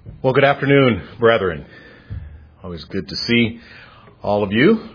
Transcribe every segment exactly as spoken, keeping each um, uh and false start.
Well, good afternoon, brethren. Always good to see all of you.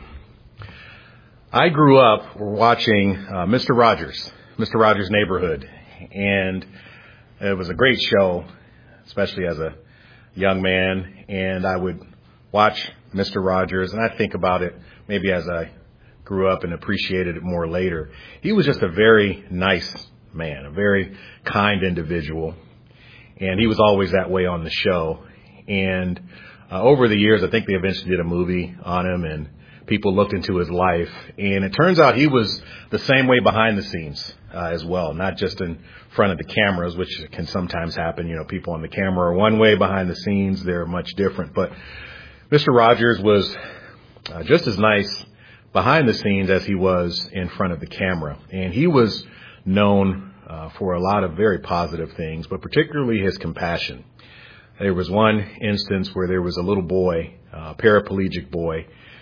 I grew up watching uh, Mister Rogers, Mister Rogers' Neighborhood, and it was a great show, especially as a young man. And I would watch Mister Rogers, and I think about it maybe as I grew up and appreciated it more later. He was just a very nice man, a very kind individual. And he was always that way on the show. And uh, over the years, I think they eventually did a movie on him, and people looked into his life. And it turns out he was the same way behind the scenes uh, as well, not just in front of the cameras, which can sometimes happen. You know, people on the camera are one way, behind the scenes, they're much different. But Mister Rogers was uh, just as nice behind the scenes as he was in front of the camera. And he was known Uh, for a lot of very positive things, but particularly his compassion. There was one instance where there was a little boy, uh, a paraplegic boy,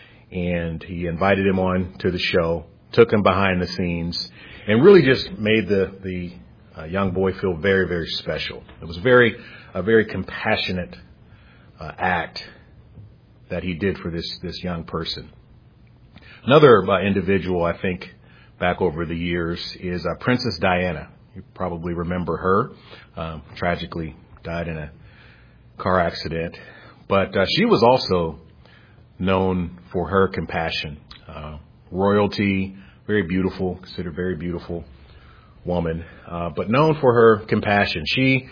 and he invited him on to the show, took him behind the scenes, and really just made the the uh, young boy feel very, very special. It was very a very compassionate uh, act that he did for this this young person. Another uh, individual, I think, back over the years is uh, Princess Diana. You probably remember her. Um, tragically died in a car accident. But uh, she was also known for her compassion. Uh, royalty, very beautiful, considered very beautiful woman, uh, but known for her compassion. She,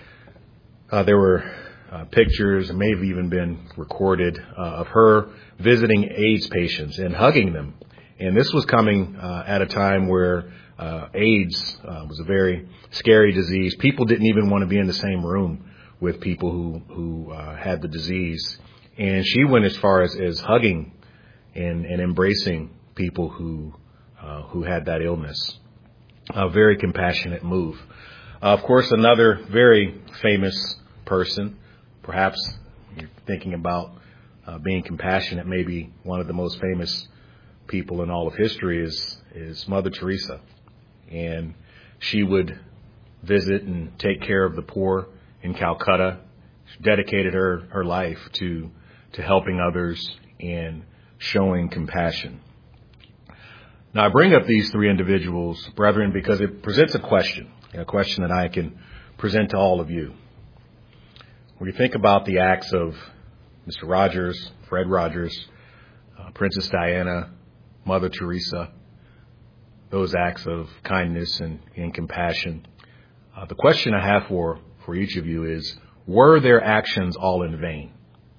uh, there were uh, pictures, may have even been recorded, uh, of her visiting AIDS patients and hugging them. And this was coming uh, at a time where uh, AIDS uh, was a very scary disease. People didn't even want to be in the same room with people who who uh, had the disease. And she went as far as, as hugging and, and embracing people who uh, who had that illness. A very compassionate move. Uh, of course, another very famous person, perhaps you're thinking about uh, being compassionate, maybe one of the most famous people in all of history is is Mother Teresa. And she would visit and take care of the poor in Calcutta. She dedicated her, her life to to helping others and showing compassion. Now, I bring up these three individuals, brethren, because it presents a question, a question that I can present to all of you. When you think about the acts of Mister Rogers, Fred Rogers, uh, Princess Diana, Mother Teresa, those acts of kindness and, and compassion. Uh, the question I have for, for each of you is, were their actions all in vain?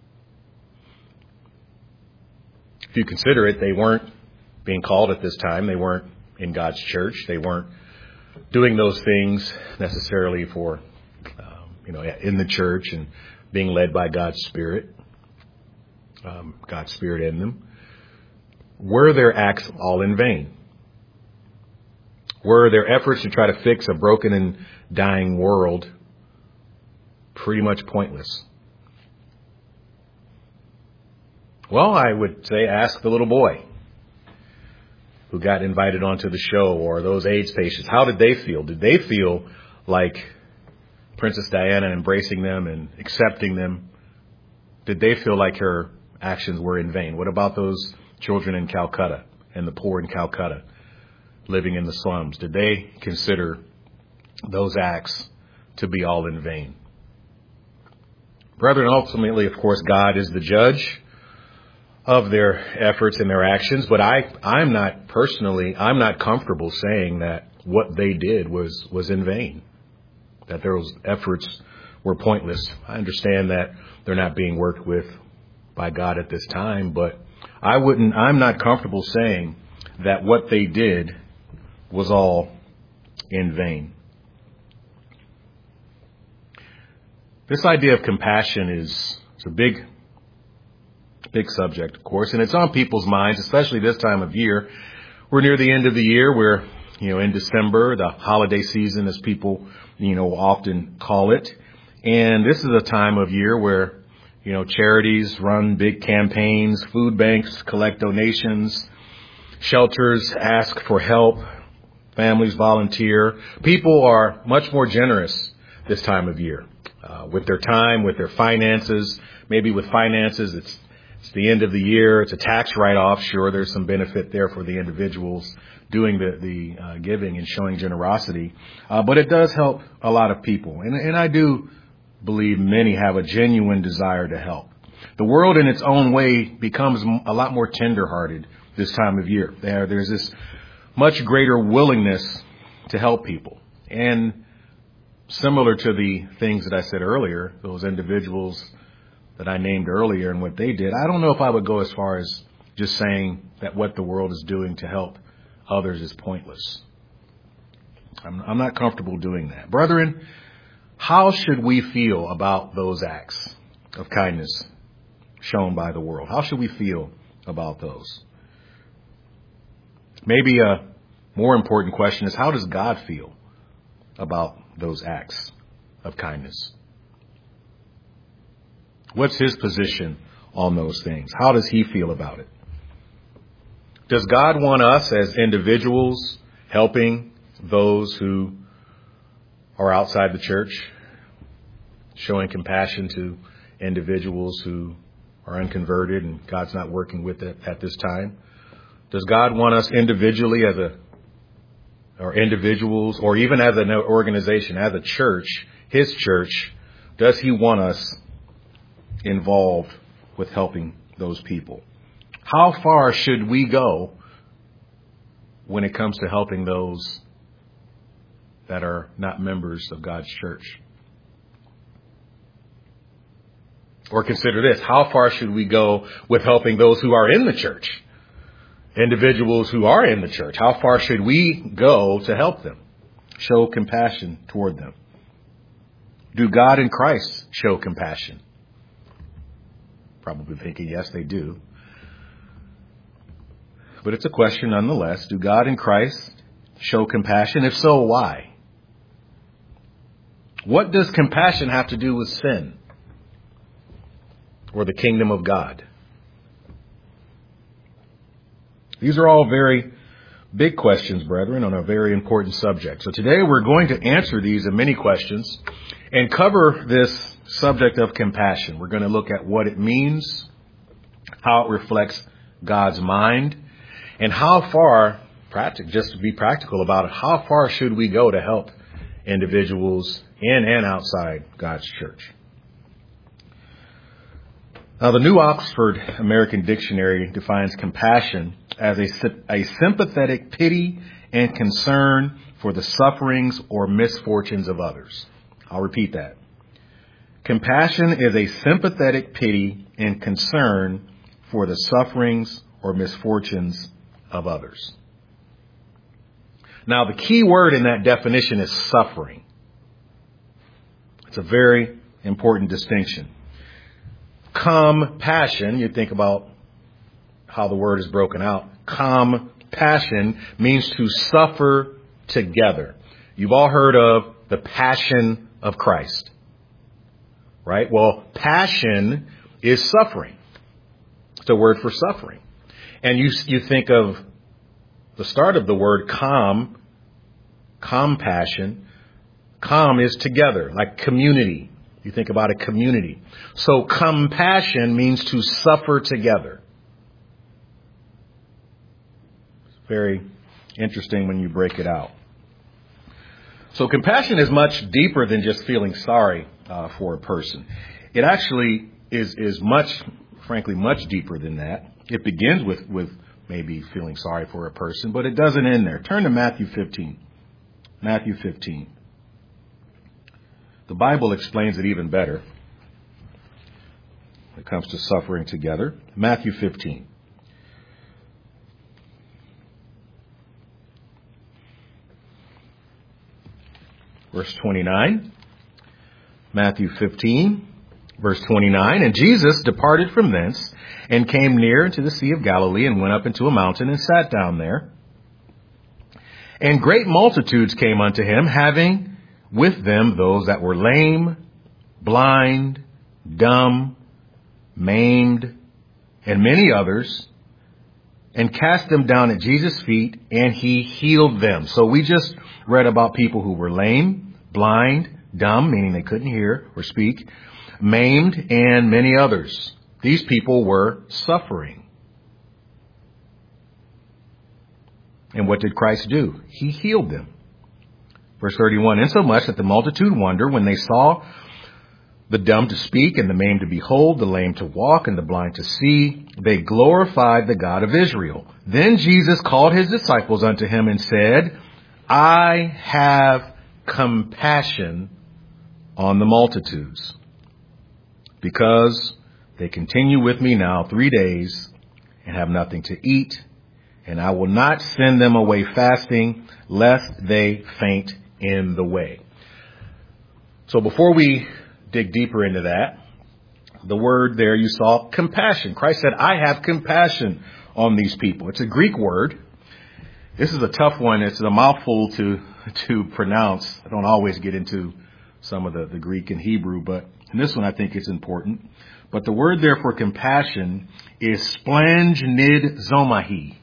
If you consider it, they weren't being called at this time. They weren't in God's church. They weren't doing those things necessarily for, um, you know, in the church and being led by God's Spirit, um, God's Spirit in them. Were their acts all in vain? Were their efforts to try to fix a broken and dying world pretty much pointless? Well, I would say ask the little boy who got invited onto the show, or those AIDS patients. How did they feel? Did they feel like Princess Diana embracing them and accepting them? Did they feel like her actions were in vain? What about those children in Calcutta and the poor in Calcutta living in the slums? Did they consider those acts to be all in vain? Brethren, ultimately, of course, God is the judge of their efforts and their actions, but I, I'm not personally, I'm not comfortable saying that what they did was, was in vain, that those efforts were pointless. I understand that they're not being worked with by God at this time, but I wouldn't, I'm not comfortable saying that what they did was all in vain. This idea of compassion is, is a big, big subject, of course, and it's on people's minds, especially this time of year. We're near the end of the year. We're, you know, in December, the holiday season, as people, you know, often call it. And this is a time of year where, you know, charities run big campaigns, food banks collect donations, shelters ask for help, families volunteer. People are much more generous this time of year. uh, with their time, with their finances. Maybe with finances, it's, it's the end of the year. It's a tax write-off. Sure, there's some benefit there for the individuals doing the, the uh, giving and showing generosity. Uh, but it does help a lot of people. And, and I do believe many have a genuine desire to help. The world in its own way becomes a lot more tender-hearted this time of year. There, there's this much greater willingness to help people. And similar to the things that I said earlier, those individuals that I named earlier and what they did, I don't know if I would go as far as just saying that what the world is doing to help others is pointless. I'm, I'm not comfortable doing that. Brethren, how should we feel about those acts of kindness shown by the world? How should we feel about those? Maybe a more important question is, how does God feel about those acts of kindness? What's his position on those things? How does he feel about it? Does God want us as individuals helping those who are outside the church, showing compassion to individuals who are unconverted and God's not working with it at this time? Does God want us individually as a, or individuals, or even as an organization, as a church, his church, does he want us involved with helping those people? How far should we go when it comes to helping those that are not members of God's church? Or consider this, how far should we go with helping those who are in the church? Individuals who are in the church, how far should we go to help them, show compassion toward them? Do God and Christ show compassion? Probably thinking, yes, they do. But it's a question nonetheless. Do God and Christ show compassion? If so, why? What does compassion have to do with sin or the kingdom of God? These are all very big questions, brethren, on a very important subject. So today we're going to answer these and many questions and cover this subject of compassion. We're going to look at what it means, how it reflects God's mind, and how far, practic- just to be practical about it, how far should we go to help individuals in and outside God's church? Now, the New Oxford American Dictionary defines compassion as a, a sympathetic pity and concern for the sufferings or misfortunes of others. I'll repeat that. Compassion is a sympathetic pity and concern for the sufferings or misfortunes of others. Now, the key word in that definition is suffering. It's a very important distinction. Compassion, you think about how the word is broken out. Compassion means to suffer together. You've all heard of the passion of Christ, right? Well, passion is suffering. It's a word for suffering. And you you think of the start of the word com, compassion. Com is together, like community. You think about a community. So compassion means to suffer together. It's very interesting when you break it out. So compassion is much deeper than just feeling sorry uh, for a person. It actually is is much, frankly, much deeper than that. It begins with, with maybe feeling sorry for a person, but it doesn't end there. Turn to Matthew fifteen. Matthew fifteen. The Bible explains it even better when it comes to suffering together. Matthew fifteen. Verse twenty-nine. Matthew fifteen, verse twenty-nine. And Jesus departed from thence and came near unto the Sea of Galilee and went up into a mountain and sat down there. And great multitudes came unto him, having with them those that were lame, blind, dumb, maimed, and many others, and cast them down at Jesus' feet, and he healed them. So we just read about people who were lame, blind, dumb, meaning they couldn't hear or speak, maimed, and many others. These people were suffering. And what did Christ do? He healed them. Verse thirty-one, insomuch that the multitude wondered when they saw the dumb to speak and the maimed to behold, the lame to walk and the blind to see, they glorified the God of Israel. Then Jesus called his disciples unto him and said, I have compassion on the multitudes, because they continue with me now three days and have nothing to eat, and I will not send them away fasting, lest they faint in the way. So before we dig deeper into that, the word there you saw, compassion. Christ said, I have compassion on these people. It's a Greek word. This is a tough one. It's a mouthful to to pronounce. I don't always get into some of the, the Greek and Hebrew, but in this one I think it's important. But the word there for compassion is splangnizomahi.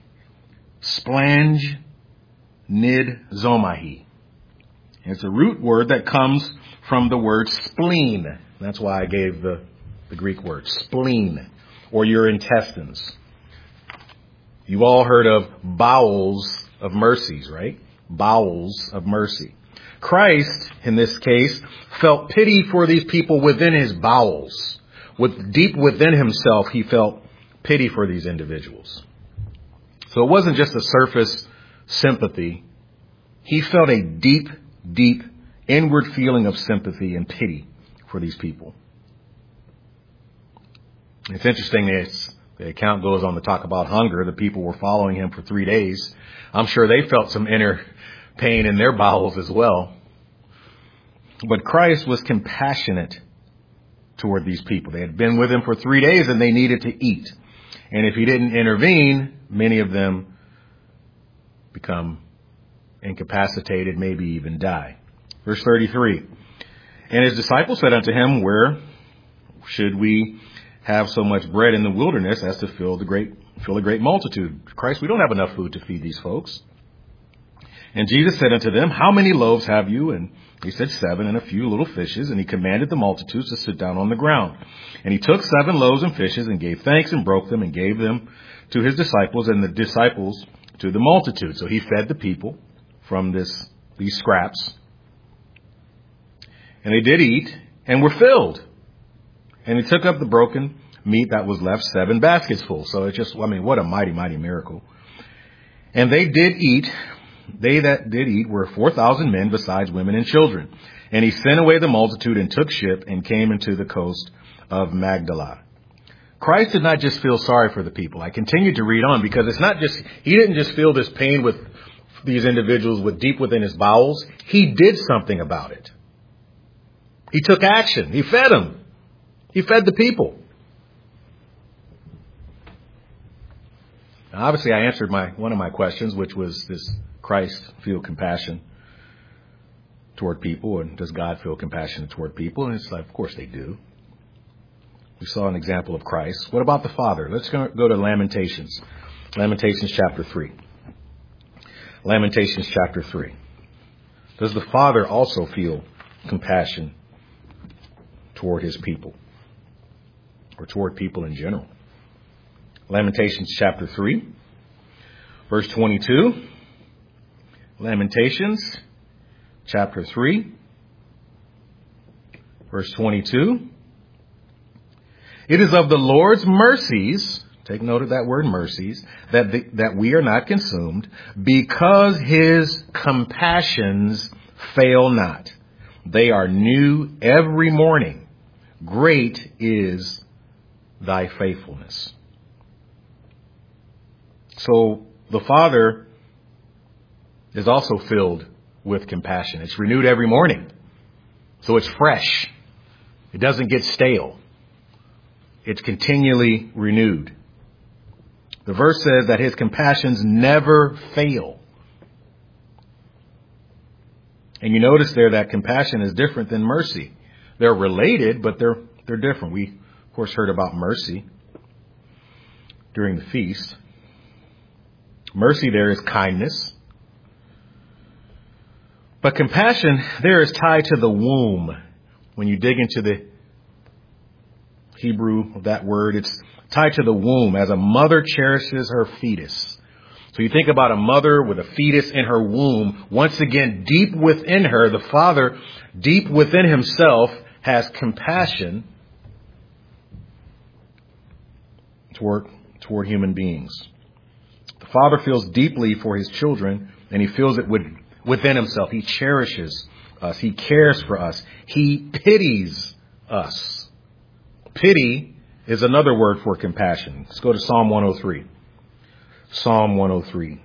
Splangnizomahi. It's a root word that comes from the word spleen. That's why I gave the, the Greek word, spleen, or your intestines. You've all heard of bowels of mercies, right? Bowels of mercy. Christ, in this case, felt pity for these people within his bowels. With deep within himself, he felt pity for these individuals. So it wasn't just a surface sympathy. He felt a deep, deep inward feeling of sympathy and pity for these people. It's interesting that the account goes on to talk about hunger. The people were following him for three days. I'm sure they felt some inner pain in their bowels as well. But Christ was compassionate toward these people. They had been with him for three days and they needed to eat. And if he didn't intervene, many of them become incapacitated, maybe even die. Verse thirty-three, and his disciples said unto him, where should we have so much bread in the wilderness as to fill the great, fill a great multitude? Christ, we don't have enough food to feed these folks. And Jesus said unto them, how many loaves have you? And he said, seven, and a few little fishes. And he commanded the multitudes to sit down on the ground. And he took seven loaves and fishes and gave thanks and broke them and gave them to his disciples, and the disciples to the multitude. So he fed the people from this, these scraps. And they did eat and were filled. And he took up the broken meat that was left, seven baskets full. So it's just, I mean, what a mighty, mighty miracle. And they did eat. They that did eat were four thousand men, besides women and children. And he sent away the multitude and took ship and came into the coast of Magdala. Christ did not just feel sorry for the people. I continued to read on, because it's not just, he didn't just feel this pain with these individuals with deep within his bowels. He did something about it. He took action. He fed them. He fed the people. Now, obviously, I answered my one of my questions, which was, does Christ feel compassion toward people? And does God feel compassionate toward people? And it's like, of course they do. We saw an example of Christ. What about the Father? Let's go, go to Lamentations. Lamentations chapter three. Lamentations chapter three. Does the Father also feel compassion toward his people, or toward people in general? Lamentations chapter three, verse twenty-two. Lamentations chapter three, verse twenty-two. It is of the Lord's mercies, take note of that word mercies, that the, that we are not consumed, because his compassions fail not. They are new every morning. Great is thy faithfulness. So the Father is also filled with compassion. It's renewed every morning. So it's fresh. It doesn't get stale. It's continually renewed. The verse says that his compassions never fail. And you notice there that compassion is different than mercy. They're related, but they're they're different. We, of course, heard about mercy during the feast. Mercy there is kindness. But compassion there is tied to the womb. When you dig into the Hebrew of that word, it's tied to the womb, as a mother cherishes her fetus. So you think about a mother with a fetus in her womb. Once again, deep within her, the Father, deep within himself, has compassion toward, toward human beings. The Father feels deeply for his children, and he feels it with, within himself. He cherishes us. He cares for us. He pities us. Pity is another word for compassion. Let's go to Psalm one oh three. Psalm one oh three.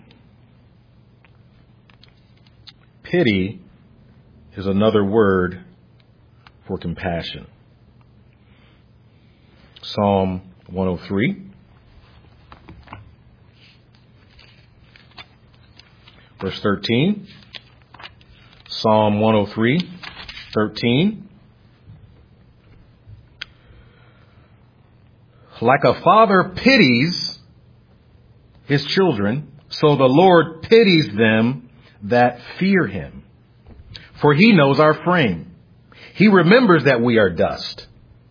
Pity is another word for compassion. Psalm one oh three. Verse thirteen. Psalm one oh three, thirteen. Like a father pities his children, so the Lord pities them that fear him. For he knows our frame. He remembers that we are dust.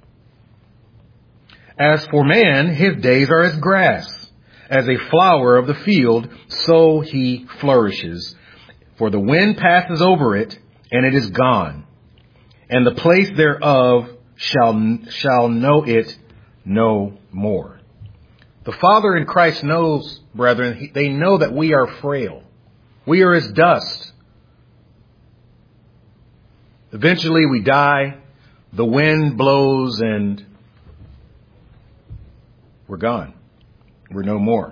As for man, his days are as grass. As a flower of the field, so he flourishes. For the wind passes over it, and it is gone. And the place thereof shall, shall know it no more. The Father in Christ knows, brethren, they know that we are frail. We are as dust. Eventually we die, the wind blows, and we're gone. We're no more.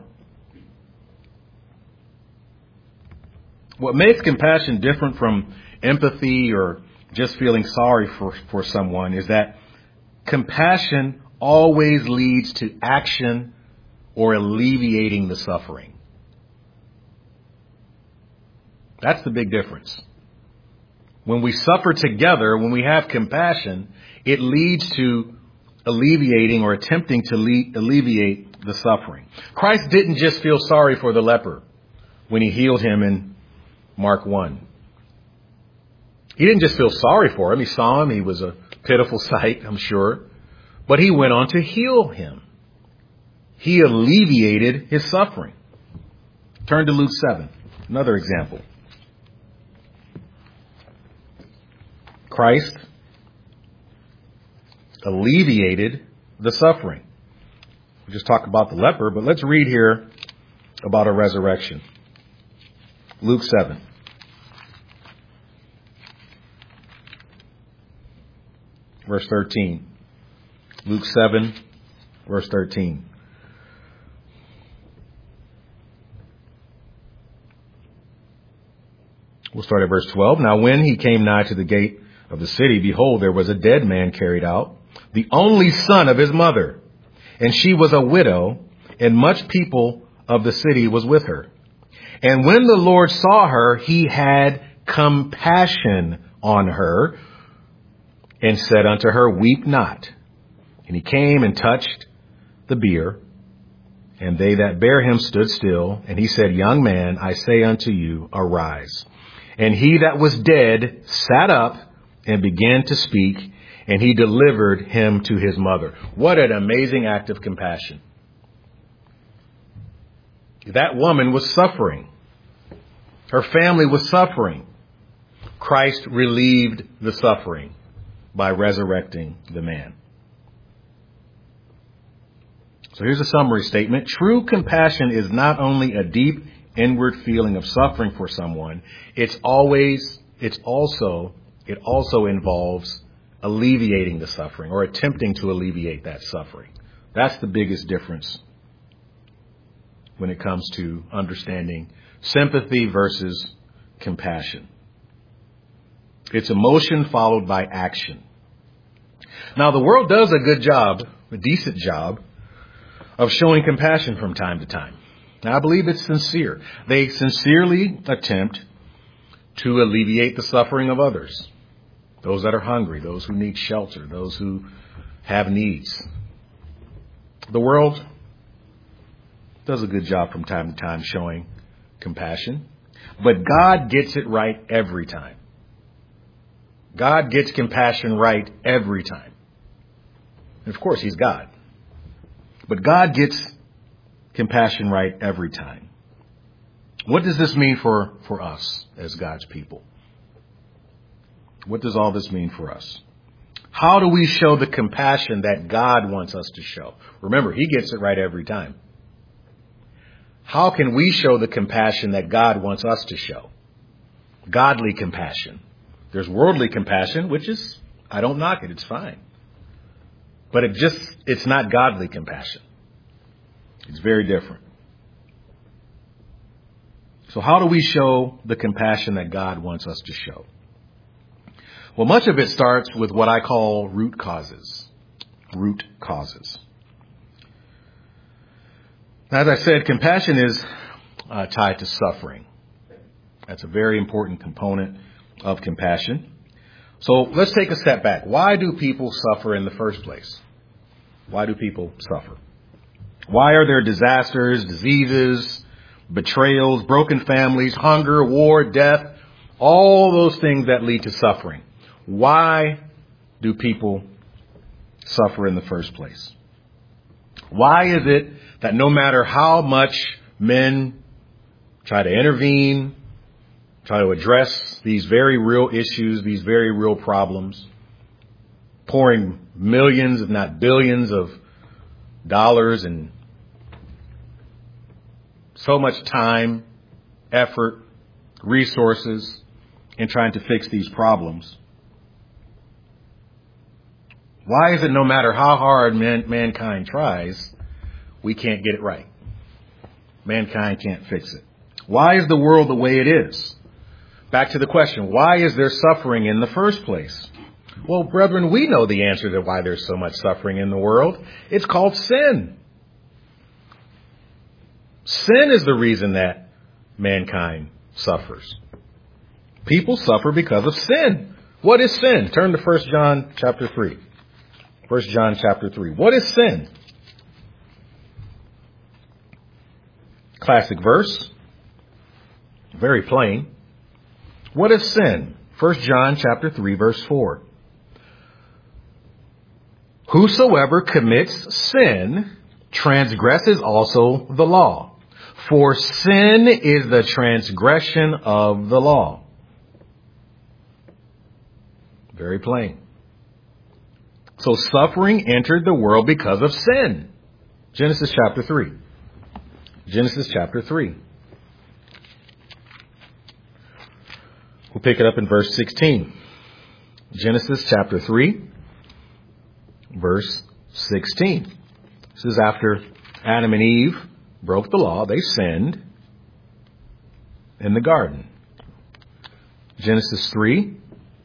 What makes compassion different from empathy or just feeling sorry for, for someone is that compassion always leads to action or alleviating the suffering. That's the big difference. When we suffer together, when we have compassion, it leads to alleviating or attempting to le- alleviate the suffering. Christ didn't just feel sorry for the leper when he healed him in Mark one. He didn't just feel sorry for him. He saw him. He was a pitiful sight, I'm sure. But he went on to heal him. He alleviated his suffering. Turn to Luke seven, another example. Christ alleviated the suffering. We just talked about the leper, but let's read here about a resurrection. Luke seven. Verse thirteen. Luke seven, verse thirteen. We'll start at verse twelve. Now when he came nigh to the gate of the city, behold, there was a dead man carried out, the only son of his mother. And she was a widow, and much people of the city was with her. And when the Lord saw her, he had compassion on her, and said unto her, weep not. And he came and touched the bier, and they that bare him stood still. And he said, young man, I say unto you, arise. And he that was dead sat up and began to speak, and he delivered him to his mother. What an amazing act of compassion. That woman was suffering. Her family was suffering. Christ relieved the suffering by resurrecting the man. So here's a summary statement. True compassion is not only a deep inward feeling of suffering for someone, it's always, it's also, it also involves alleviating the suffering or attempting to alleviate that suffering. That's the biggest difference when it comes to understanding sympathy versus compassion. It's emotion followed by action. Now, the world does a good job, a decent job, of showing compassion from time to time. Now, I believe it's sincere. They sincerely attempt to alleviate the suffering of others. Those that are hungry, those who need shelter, those who have needs. The world does a good job from time to time showing compassion. But God gets it right every time. God gets compassion right every time. And of course, he's God. But God gets compassion right every time. What does this mean for, for us as God's people? What does all this mean for us? How do we show the compassion that God wants us to show? Remember, he gets it right every time. How can we show the compassion that God wants us to show? Godly compassion. There's worldly compassion, which is, I don't knock it, it's fine. But it just, it's not godly compassion. It's very different. So how do we show the compassion that God wants us to show? Well, much of it starts with what I call root causes. Root causes. As I said, compassion is uh, tied to suffering. That's a very important component of compassion. So let's take a step back. Why do people suffer in the first place? Why do people suffer? Why are there disasters, diseases, betrayals, broken families, hunger, war, death, all those things that lead to suffering? Why do people suffer in the first place? Why is it that no matter how much men try to intervene, try to address these very real issues, these very real problems, pouring millions, if not billions of dollars and so much time, effort, resources in trying to fix these problems, why is it no matter how hard man, mankind tries, we can't get it right? Mankind can't fix it. Why is the world the way it is? Back to the question, why is there suffering in the first place? Well, brethren, we know the answer to why there's so much suffering in the world. It's called sin. Sin is the reason that mankind suffers. People suffer because of sin. What is sin? Turn to First John chapter three. First John chapter three. What is sin? Classic verse. Very plain. What is sin? First John chapter three, verse four. Whosoever commits sin transgresses also the law. For sin is the transgression of the law. Very plain. So suffering entered the world because of sin. Genesis chapter three. Genesis chapter three. We'll pick it up in verse sixteen. Genesis chapter three, verse sixteen. This is after Adam and Eve broke the law. They sinned in the garden. Genesis three.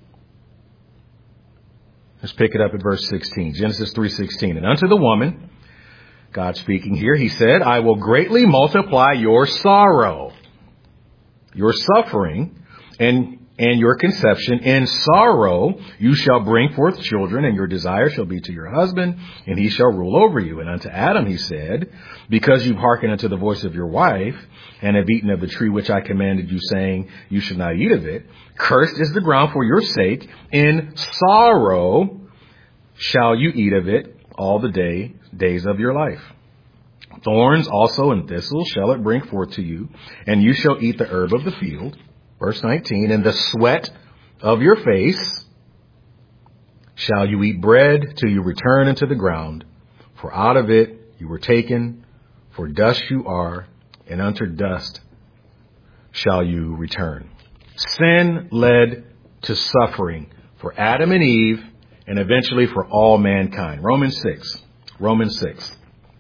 Let's pick it up at verse sixteen. Genesis three sixteen. And unto the woman, God speaking here, he said, I will greatly multiply your sorrow, your suffering, and and your conception. In sorrow you shall bring forth children, and your desire shall be to your husband, and he shall rule over you. And unto Adam he said, because you've hearkened unto the voice of your wife, and have eaten of the tree which I commanded you, saying, you should not eat of it, cursed is the ground for your sake. In sorrow shall you eat of it all the day days of your life. Thorns also and thistles shall it bring forth to you, and you shall eat the herb of the field. Verse nineteen, in the sweat of your face shall you eat bread till you return into the ground. For out of it you were taken, for dust you are, and unto dust shall you return. Sin led to suffering for Adam and Eve, and eventually for all mankind. Romans six. Romans six.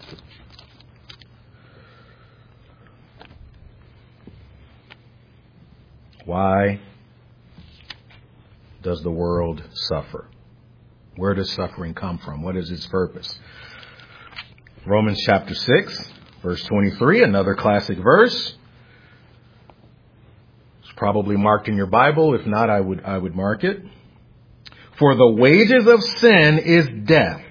Why does the world suffer? Where does suffering come from? What is its purpose? Romans chapter six, verse twenty-three, another classic verse. It's probably marked in your Bible. If not, I would, I would mark it. For the wages of sin is death.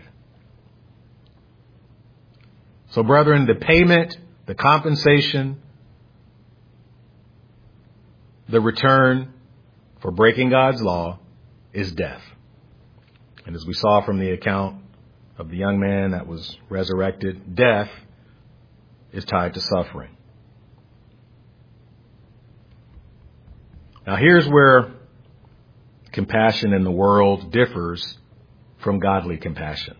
So, brethren, the payment, the compensation, the return for breaking God's law is death. And as we saw from the account of the young man that was resurrected, death is tied to suffering. Now here's where compassion in the world differs from godly compassion,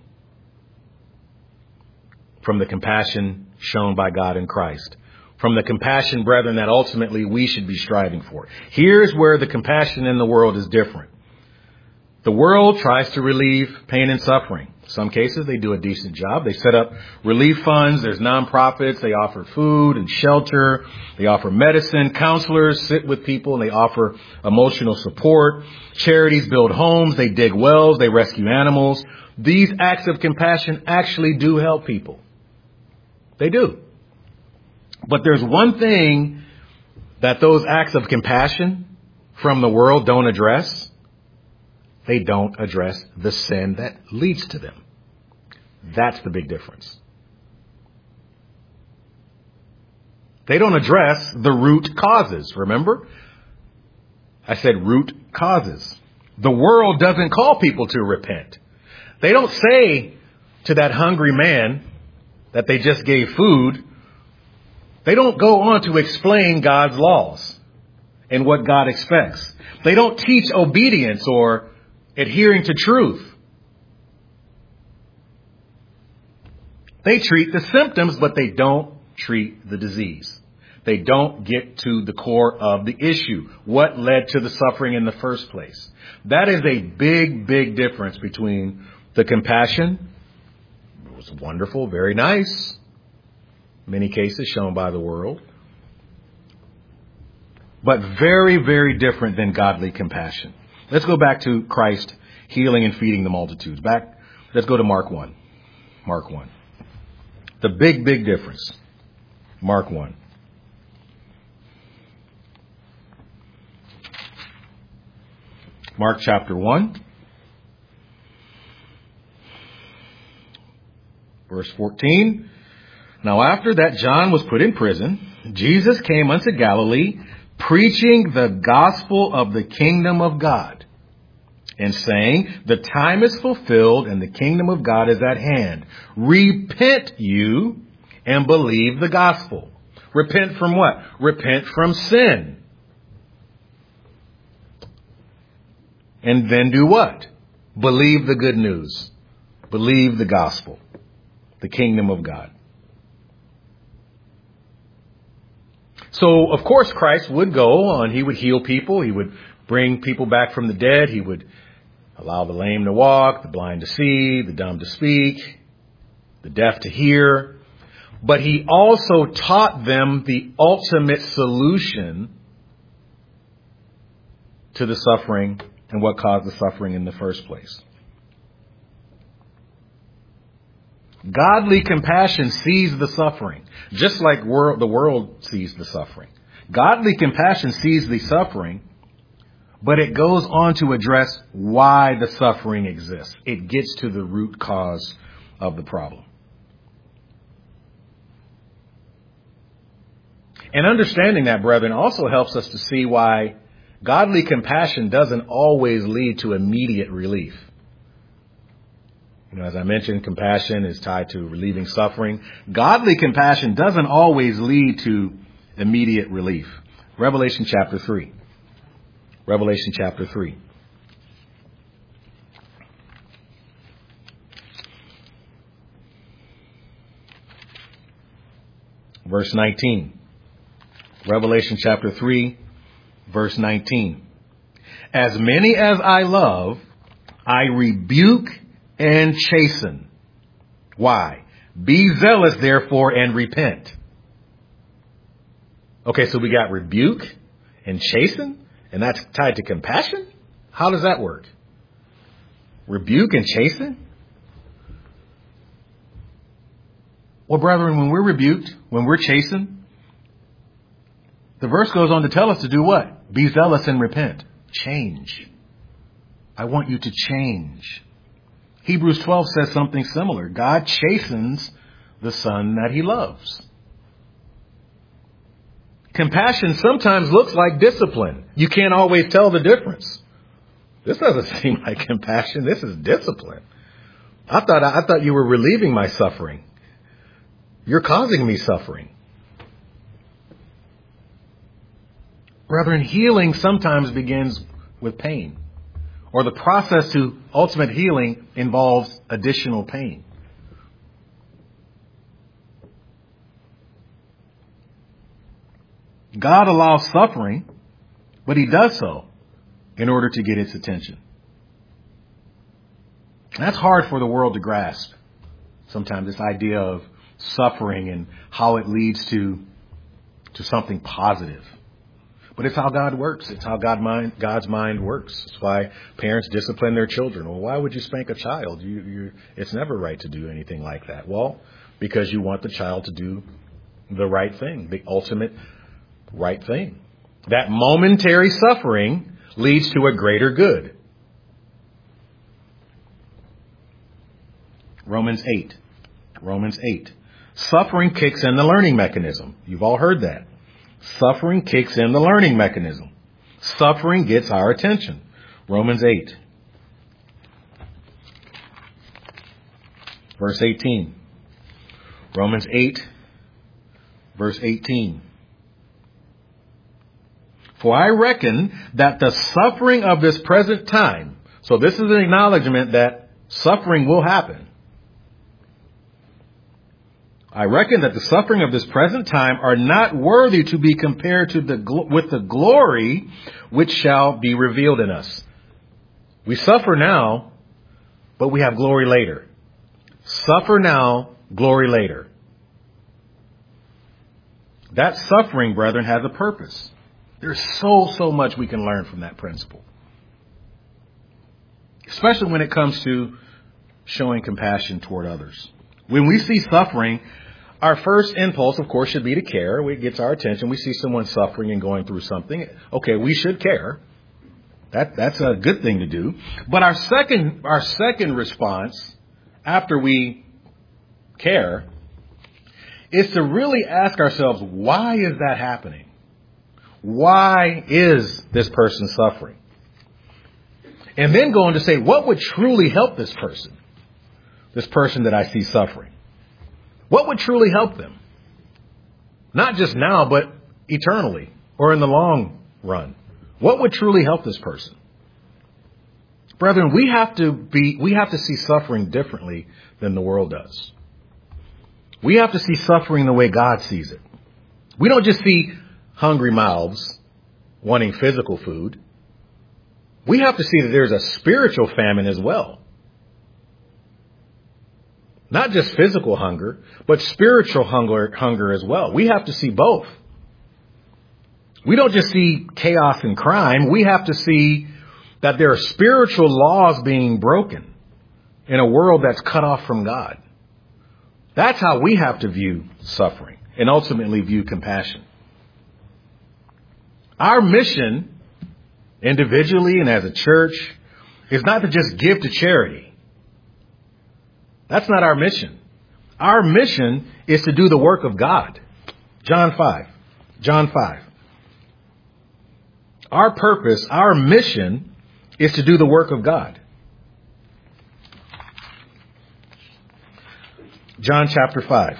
from the compassion shown by God in Christ, from the compassion, brethren, that ultimately we should be striving for. Here's where the compassion in the world is different. The world tries to relieve pain and suffering. In some cases, they do a decent job. They set up relief funds. There's nonprofits. They offer food and shelter. They offer medicine. Counselors sit with people and they offer emotional support. Charities build homes. They dig wells. They rescue animals. These acts of compassion actually do help people. They do. But there's one thing that those acts of compassion from the world don't address. They don't address the sin that leads to them. That's the big difference. They don't address the root causes. Remember? I said root causes. The world doesn't call people to repent. They don't say to that hungry man that they just gave food, they don't go on to explain God's laws and what God expects. They don't teach obedience or adhering to truth. They treat the symptoms, but they don't treat the disease. They don't get to the core of the issue. What led to the suffering in the first place? That is a big, big difference between the compassion. It was wonderful, very nice. Many cases shown by the world. But very, very different than godly compassion. Let's go back to Christ healing and feeding the multitudes. Back, let's go to Mark one. Mark one. The big, big difference. Mark one. Mark chapter one. Verse fourteen. Now after that John was put in prison, Jesus came unto Galilee, preaching the gospel of the kingdom of God, and saying, the time is fulfilled and the kingdom of God is at hand. Repent you and believe the gospel. Repent from what? Repent from sin. And then do what? Believe the good news. Believe the gospel. The kingdom of God. So, of course, Christ would go and he would heal people. He would bring people back from the dead. He would allow the lame to walk, the blind to see, the dumb to speak, the deaf to hear. But he also taught them the ultimate solution to the suffering and what caused the suffering in the first place. Godly compassion sees the suffering, just like wor- the world sees the suffering. Godly compassion sees the suffering, but it goes on to address why the suffering exists. It gets to the root cause of the problem. And understanding that, brethren, also helps us to see why godly compassion doesn't always lead to immediate relief. You know, as I mentioned, compassion is tied to relieving suffering. Godly compassion doesn't always lead to immediate relief. Revelation chapter three. Revelation chapter three. Verse nineteen. Revelation chapter three, verse nineteen. As many as I love, I rebuke and chasten. Why? Be zealous, therefore, and repent. Okay, so we got rebuke and chasten, and that's tied to compassion? How does that work? Rebuke and chasten? Well, brethren, when we're rebuked, when we're chastened, the verse goes on to tell us to do what? Be zealous and repent. Change. I want you to change. Hebrews twelve says something similar. God chastens the son that he loves. Compassion sometimes looks like discipline. You can't always tell the difference. This doesn't seem like compassion. This is discipline. I thought I thought you were relieving my suffering. You're causing me suffering. Brethren, healing sometimes begins with pain, or the process to ultimate healing involves additional pain. God allows suffering, but he does so in order to get its attention. That's hard for the world to grasp. Sometimes this idea of suffering and how it leads to, to something positive. But it's how God works. It's how God mind, God's mind works. It's why parents discipline their children. Well, why would you spank a child? You, you, it's never right to do anything like that. Well, because you want the child to do the right thing, the ultimate right thing. That momentary suffering leads to a greater good. Romans eight. Romans eight. Suffering kicks in the learning mechanism. You've all heard that. Suffering kicks in the learning mechanism. Suffering gets our attention. Romans eight. Verse eighteen. Romans eight, verse eighteen. For I reckon that the suffering of this present time, so this is an acknowledgement that suffering will happen. I reckon that the suffering of this present time are not worthy to be compared to the with the glory which shall be revealed in us. We suffer now, but we have glory later. Suffer now, glory later. That suffering, brethren, has a purpose. There's so, so much we can learn from that principle. Especially when it comes to showing compassion toward others. When we see suffering, our first impulse, of course, should be to care. It gets our attention. We see someone suffering and going through something. Okay, we should care. That, that's a good thing to do. But our second, our second response, after we care, is to really ask ourselves, why is that happening? Why is this person suffering? And then go on to say, what would truly help this person? This person that I see suffering. What would truly help them? Not just now, but eternally or in the long run. What would truly help this person? Brethren, we have to be, we have to see suffering differently than the world does. We have to see suffering the way God sees it. We don't just see hungry mouths wanting physical food. We have to see that there's a spiritual famine as well. Not just physical hunger, but spiritual hunger, hunger as well. We have to see both. We don't just see chaos and crime. We have to see that there are spiritual laws being broken in a world that's cut off from God. That's how we have to view suffering and ultimately view compassion. Our mission, individually and as a church, is not to just give to charity. That's not our mission. Our mission is to do the work of God. John five. John five. Our purpose, our mission is to do the work of God. John chapter five,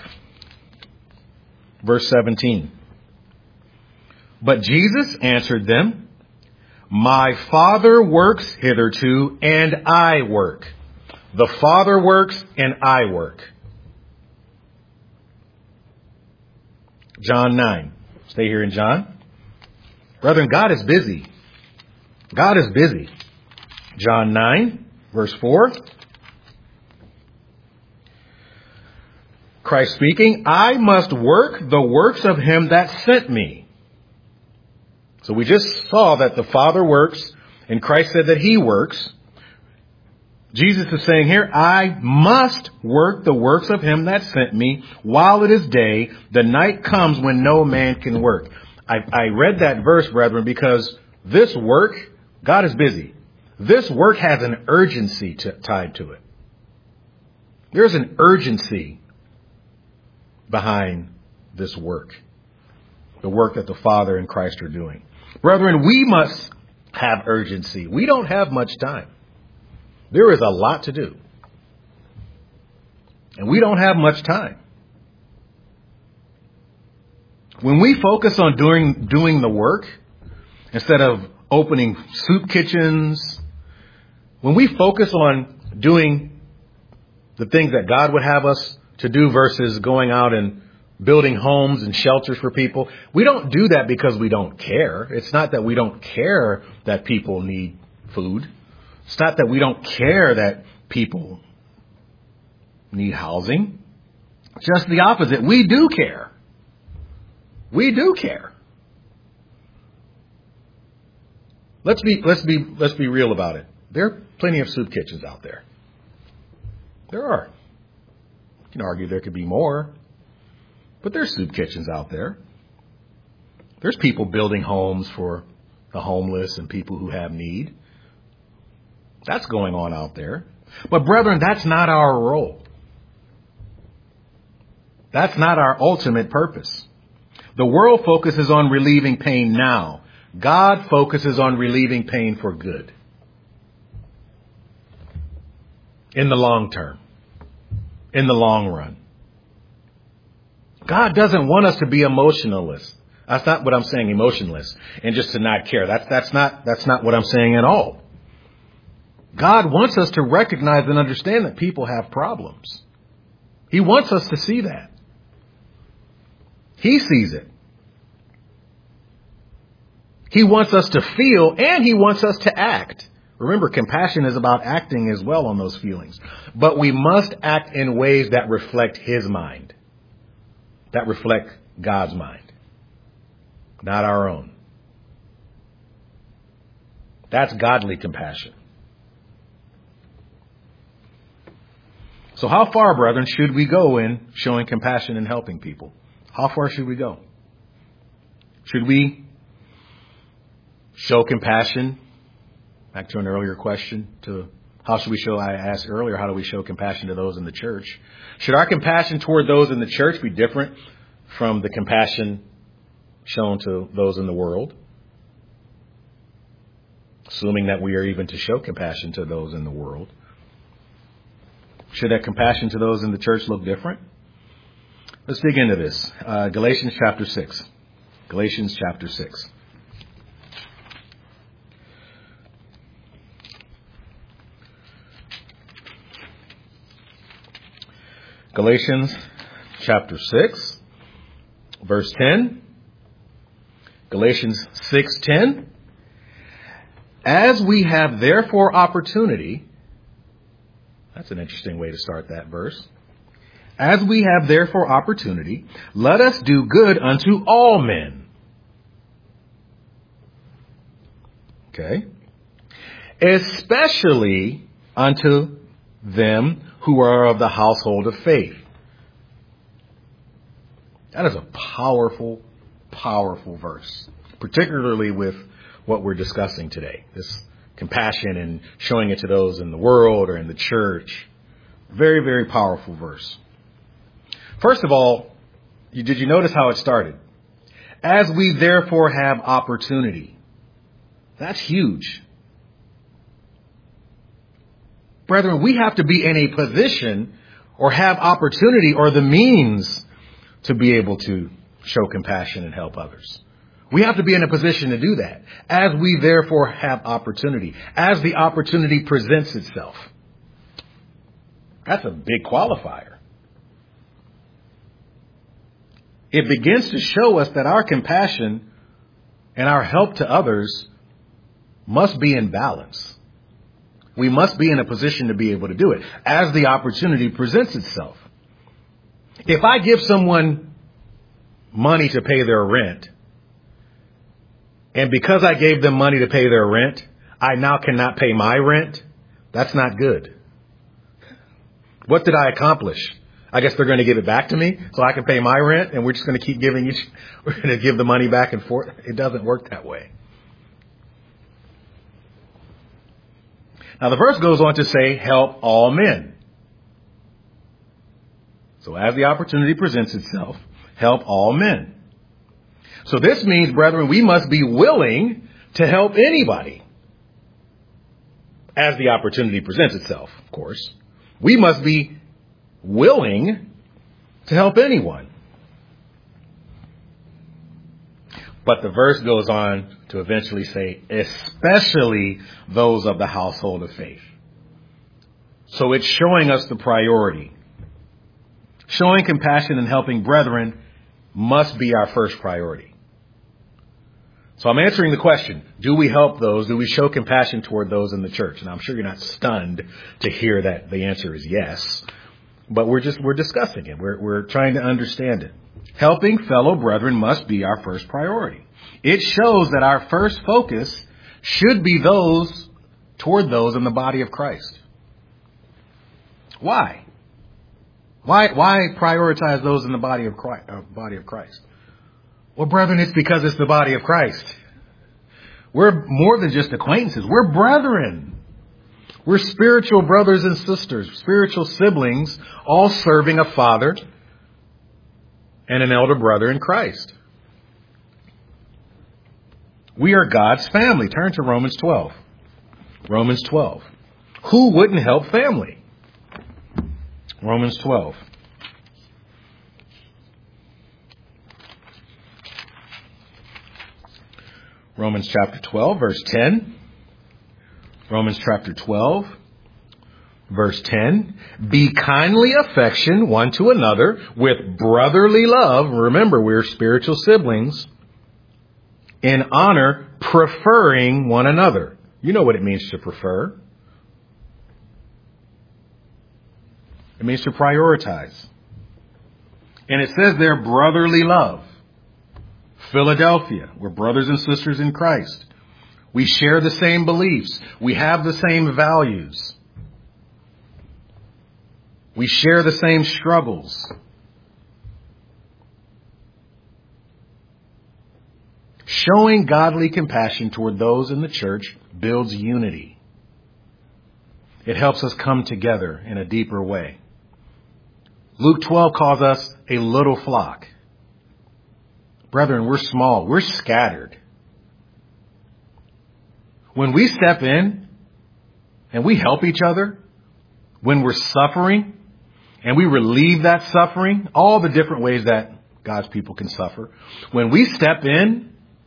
verse seventeen. But Jesus answered them, my Father works hitherto, and I work. The Father works, and I work. John nine. Stay here in John. Brethren, God is busy. God is busy. John nine, verse four. Christ speaking, I must work the works of him that sent me. So we just saw that the Father works, and Christ said that he works. Jesus is saying here, I must work the works of him that sent me while it is day. The night comes when no man can work. I, I read that verse, brethren, because this work, God is busy. This work has an urgency to, tied to it. There's an urgency behind this work, the work that the Father and Christ are doing. Brethren, we must have urgency. We don't have much time. There is a lot to do. And we don't have much time. When we focus on doing doing the work, instead of opening soup kitchens, when we focus on doing the things that God would have us to do versus going out and building homes and shelters for people, we don't do that because we don't care. It's not that we don't care that people need food. It's not that we don't care that people need housing. Just the opposite. We do care. We do care. Let's be let's be let's be real about it. There are plenty of soup kitchens out there. There are. You can argue there could be more, but there's soup kitchens out there. There's people building homes for the homeless and people who have need. That's going on out there. But brethren, that's not our role. That's not our ultimate purpose. The world focuses on relieving pain now. God focuses on relieving pain for good. In the long term. In the long run. God doesn't want us to be emotionalists. That's not what I'm saying, emotionless, and just to not care. That's, that's not, that's not what I'm saying at all. God wants us to recognize and understand that people have problems. He wants us to see that. He sees it. He wants us to feel and he wants us to act. Remember, compassion is about acting as well on those feelings. But we must act in ways that reflect his mind. That reflect God's mind. Not our own. That's godly compassion. So how far, brethren, should we go in showing compassion and helping people? How far should we go? Should we show compassion? Back to an earlier question, to how should we show, I asked earlier, how do we show compassion to those in the church? Should our compassion toward those in the church be different from the compassion shown to those in the world? Assuming that we are even to show compassion to those in the world. Should that compassion to those in the church look different? Let's dig into this. Uh, Galatians chapter six. Galatians chapter six. Galatians chapter six, verse ten. Galatians six ten. As we have therefore opportunity, that's an interesting way to start that verse. As we have therefore opportunity, let us do good unto all men. Okay. Especially unto them who are of the household of faith. That is a powerful, powerful verse, particularly with what we're discussing today. This compassion and showing it to those in the world or in the church. Very, very powerful verse. First of all, you, did you notice how it started? As we therefore have opportunity. That's huge. Brethren, we have to be in a position or have opportunity or the means to be able to show compassion and help others. We have to be in a position to do that. As we therefore have opportunity. As the opportunity presents itself. That's a big qualifier. It begins to show us that our compassion and our help to others must be in balance. We must be in a position to be able to do it as the opportunity presents itself. If I give someone money to pay their rent, and because I gave them money to pay their rent, I now cannot pay my rent, that's not good. What did I accomplish? I guess they're going to give it back to me so I can pay my rent, and we're just going to keep giving each, we're going to give the money back and forth. It doesn't work that way. Now the verse goes on to say, help all men. So as the opportunity presents itself, help all men. So this means, brethren, we must be willing to help anybody as the opportunity presents itself, of course. We must be willing to help anyone. But the verse goes on to eventually say, especially those of the household of faith. So it's showing us the priority. Showing compassion and helping brethren must be our first priority. So I'm answering the question, do we help those? Do we show compassion toward those in the church? And I'm sure you're not stunned to hear that the answer is yes. But we're just, we're discussing it. We're, we're trying to understand it. Helping fellow brethren must be our first priority. It shows that our first focus should be those toward those in the body of Christ. Why? Why, why prioritize those in the body of Christ, uh, body of Christ? Well, brethren, it's because it's the body of Christ. We're more than just acquaintances. We're brethren. We're spiritual brothers and sisters, spiritual siblings, all serving a father and an elder brother in Christ. We are God's family. Turn to Romans twelve. Romans twelve. Who wouldn't help family? Romans twelve. Romans chapter twelve, verse ten. Romans chapter twelve, verse ten. Be kindly affection one to another with brotherly love. Remember, we're spiritual siblings. In honor, preferring one another. You know what it means to prefer. It means to prioritize. And it says there, brotherly love. Philadelphia, we're brothers and sisters in Christ. We share the same beliefs. We have the same values. We share the same struggles. Showing godly compassion toward those in the church builds unity. It helps us come together in a deeper way. Luke twelve calls us a little flock. Brethren, we're small. We're scattered. When we step in and we help each other, when we're suffering and we relieve that suffering, all the different ways that God's people can suffer, when we step in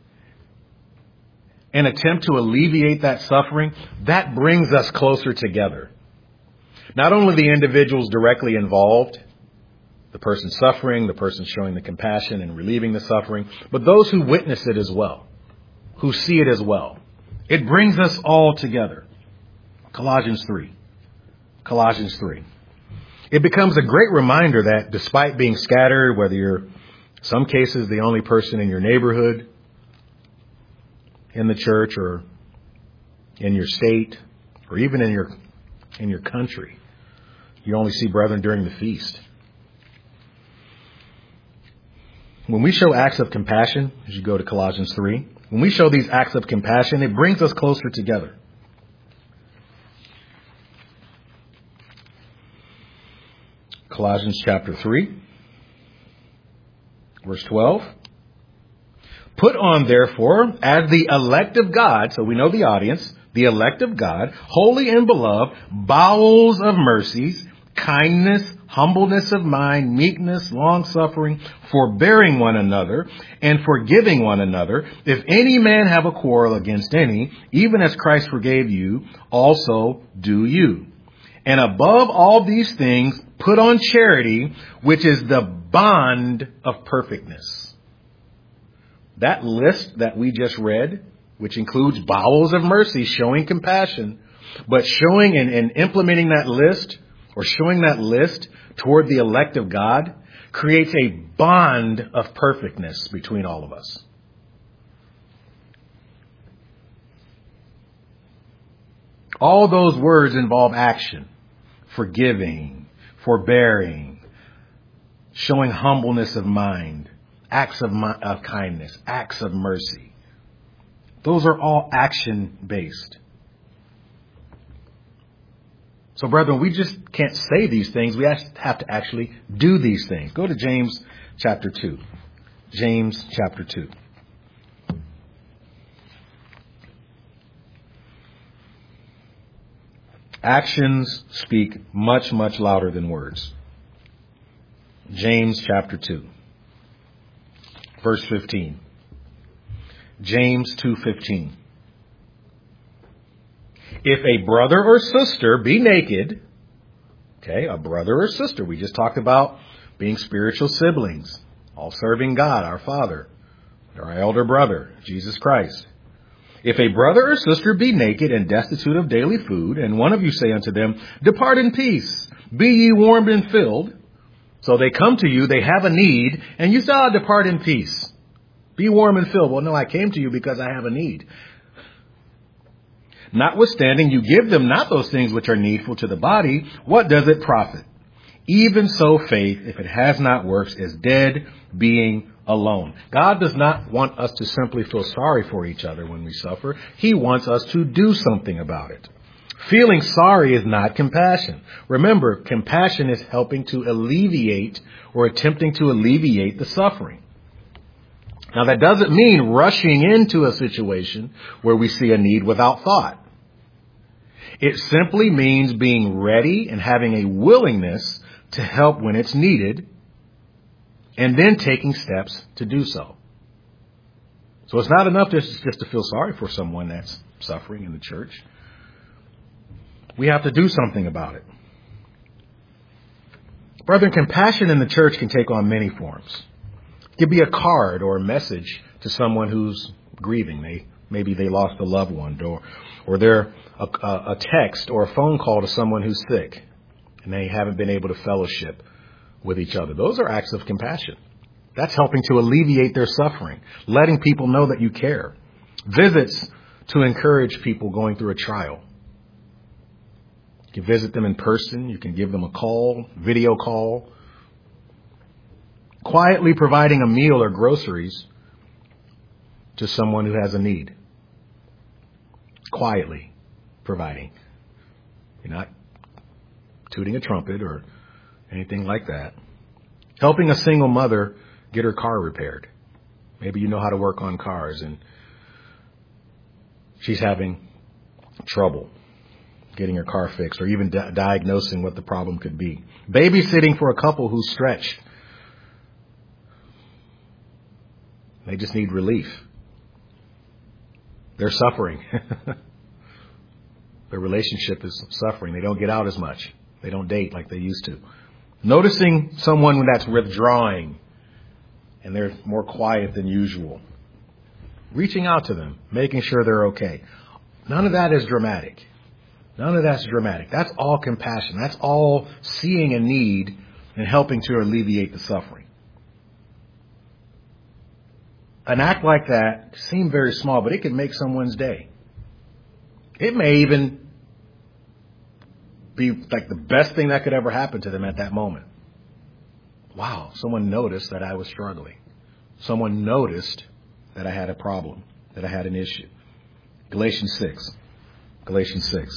and attempt to alleviate that suffering, that brings us closer together. Not only the individuals directly involved, the person suffering, the person showing the compassion and relieving the suffering, but those who witness it as well, who see it as well. It brings us all together. Colossians three. Colossians three. It becomes a great reminder that despite being scattered, whether you're in some cases the only person in your neighborhood, in the church, or in your state, or even in your in your country, you only see brethren during the feast. When we show acts of compassion, as you go to Colossians three, when we show these acts of compassion, it brings us closer together. Colossians chapter three, verse twelve. Put on, therefore, as the elect of God, so we know the audience, the elect of God, holy and beloved, bowels of mercies, kindness, humbleness of mind, meekness, long-suffering, forbearing one another, and forgiving one another. If any man have a quarrel against any, even as Christ forgave you, also do you. And above all these things, put on charity, which is the bond of perfectness. That list that we just read, which includes bowels of mercy, showing compassion, but showing and, and implementing that list, or showing that list toward the elect of God, creates a bond of perfectness between all of us. All those words involve action. Forgiving, forbearing, showing humbleness of mind, acts of, of kindness, acts of mercy. Those are all action-based. So, brethren, we just can't say these things. We have to actually do these things. Go to James chapter two. James chapter two. Actions speak much, much louder than words. James chapter two, verse fifteen. James two fifteen. If a brother or sister be naked, okay, a brother or sister, we just talked about being spiritual siblings, all serving God, our Father, our elder brother, Jesus Christ. If a brother or sister be naked and destitute of daily food, and one of you say unto them, depart in peace, be ye warmed and filled. So they come to you, they have a need, and you say, oh, depart in peace. Be warm and filled. Well, no, I came to you because I have a need. Notwithstanding, you give them not those things which are needful to the body. What does it profit? Even so, faith, if it has not works, is dead, being alone. God does not want us to simply feel sorry for each other when we suffer. He wants us to do something about it. Feeling sorry is not compassion. Remember, compassion is helping to alleviate or attempting to alleviate the suffering. Now, that doesn't mean rushing into a situation where we see a need without thought. It simply means being ready and having a willingness to help when it's needed, and then taking steps to do so. So it's not enough just, just to feel sorry for someone that's suffering in the church. We have to do something about it. Brethren, compassion in the church can take on many forms. It could be a card or a message to someone who's grieving. They, maybe they lost a loved one, or, or they're a, a text or a phone call to someone who's sick and they haven't been able to fellowship with each other. Those are acts of compassion. That's helping to alleviate their suffering, letting people know that you care. Visits to encourage people going through a trial. You can visit them in person. You can give them a call, video call. Quietly providing a meal or groceries to someone who has a need. Quietly providing. You're not tooting a trumpet or anything like that. Helping a single mother get her car repaired. Maybe you know how to work on cars and she's having trouble getting her car fixed, or even di- diagnosing what the problem could be. Babysitting for a couple who's stretched. They just need relief. They're suffering. Their relationship is suffering. They don't get out as much. They don't date like they used to. Noticing someone that's withdrawing and they're more quiet than usual. Reaching out to them, making sure they're okay. None of that is dramatic. None of that's dramatic. That's all compassion. That's all seeing a need and helping to alleviate the suffering. An act like that seems very small, but it can make someone's day. It may even be like the best thing that could ever happen to them at that moment. Wow, someone noticed that I was struggling. Someone noticed that I had a problem, that I had an issue. Galatians six. Galatians six.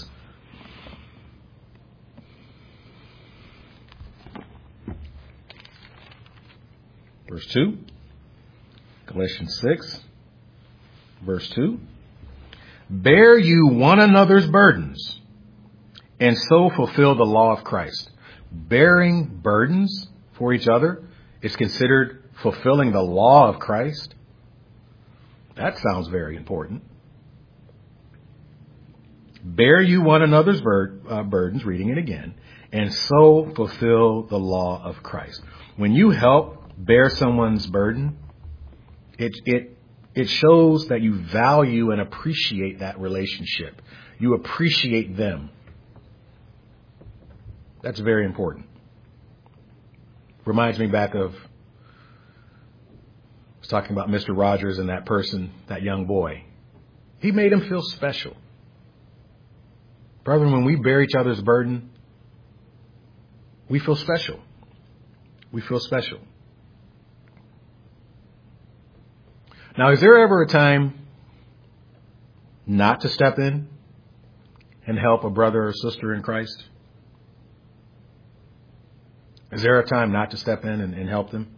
Verse two. Galatians six, verse two. Bear you one another's burdens, and so fulfill the law of Christ. Bearing burdens for each other is considered fulfilling the law of Christ. That sounds very important. Bear you one another's bur- uh, burdens, reading it again, and so fulfill the law of Christ. When you help bear someone's burden, it it it shows that you value and appreciate that relationship. You appreciate them. That's very important. Reminds me back of, I was talking about Mister Rogers and that person, that young boy. He made him feel special. Brethren, when we bear each other's burden, we feel special. We feel special. Now, is there ever a time not to step in and help a brother or sister in Christ? Is there a time not to step in and, and help them?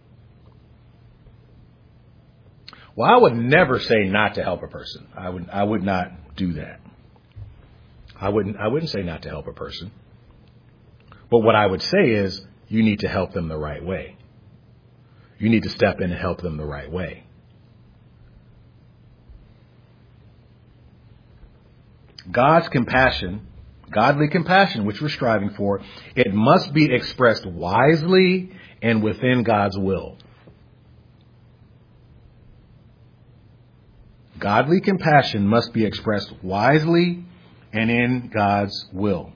Well, I would never say not to help a person. I would, I would not do that. I wouldn't, I wouldn't say not to help a person. But what I would say is you need to help them the right way. You need to step in and help them the right way. God's compassion, godly compassion, which we're striving for, it must be expressed wisely and within God's will. Godly compassion must be expressed wisely and in God's will.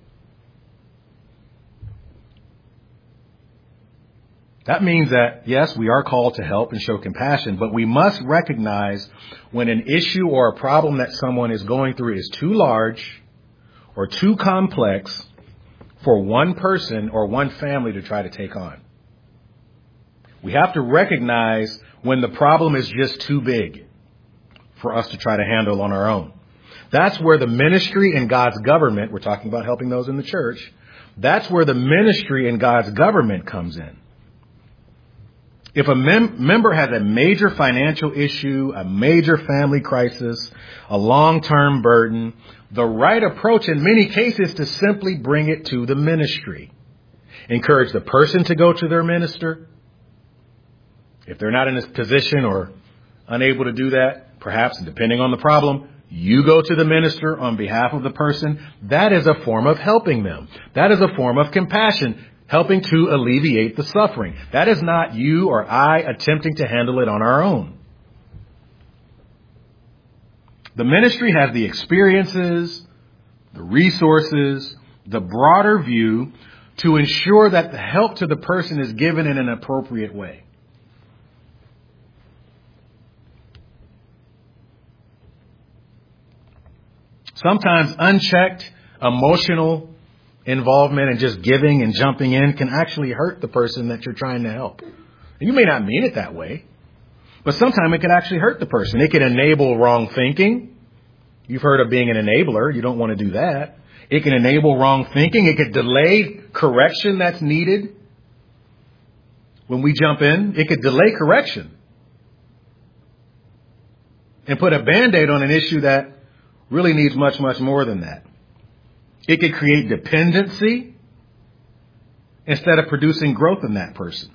That means that, yes, we are called to help and show compassion, but we must recognize when an issue or a problem that someone is going through is too large or too complex for one person or one family to try to take on. We have to recognize when the problem is just too big for us to try to handle on our own. That's where the ministry in God's government, we're talking about helping those in the church, that's where the ministry in God's government comes in. If a mem- member has a major financial issue, a major family crisis, a long-term burden, the right approach in many cases is to simply bring it to the ministry. Encourage the person to go to their minister. If they're not in a position or unable to do that, perhaps depending on the problem, you go to the minister on behalf of the person. That is a form of helping them. That is a form of compassion, helping to alleviate the suffering. That is not you or I attempting to handle it on our own. The ministry has the experiences, the resources, the broader view to ensure that the help to the person is given in an appropriate way. Sometimes unchecked emotional involvement and just giving and jumping in can actually hurt the person that you're trying to help. And you may not mean it that way, but sometimes it can actually hurt the person. It can enable wrong thinking. You've heard of being an enabler. You don't want to do that. It can enable wrong thinking. It could delay correction that's needed. When we jump in, it could delay correction and put a Band-Aid on an issue that really needs much, much more than that. It could create dependency instead of producing growth in that person.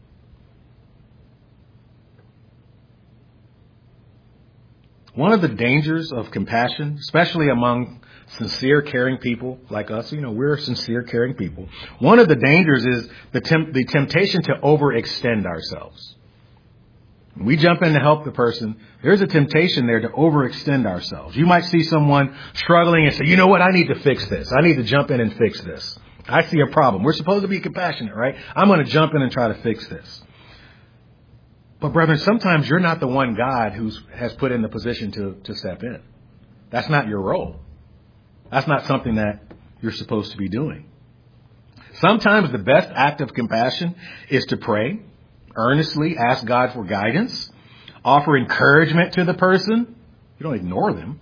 One of the dangers of compassion, especially among sincere, caring people like us, you know, we're sincere, caring people. One of the dangers is the, temp- the temptation to overextend ourselves. When we jump in to help the person, there's a temptation there to overextend ourselves. You might see someone struggling and say, you know what, I need to fix this. I need to jump in and fix this. I see a problem. We're supposed to be compassionate, right? I'm going to jump in and try to fix this. But brethren, sometimes you're not the one God who has put in the position to, to step in. That's not your role. That's not something that you're supposed to be doing. Sometimes the best act of compassion is to pray, earnestly ask God for guidance, offer encouragement to the person. You don't ignore them.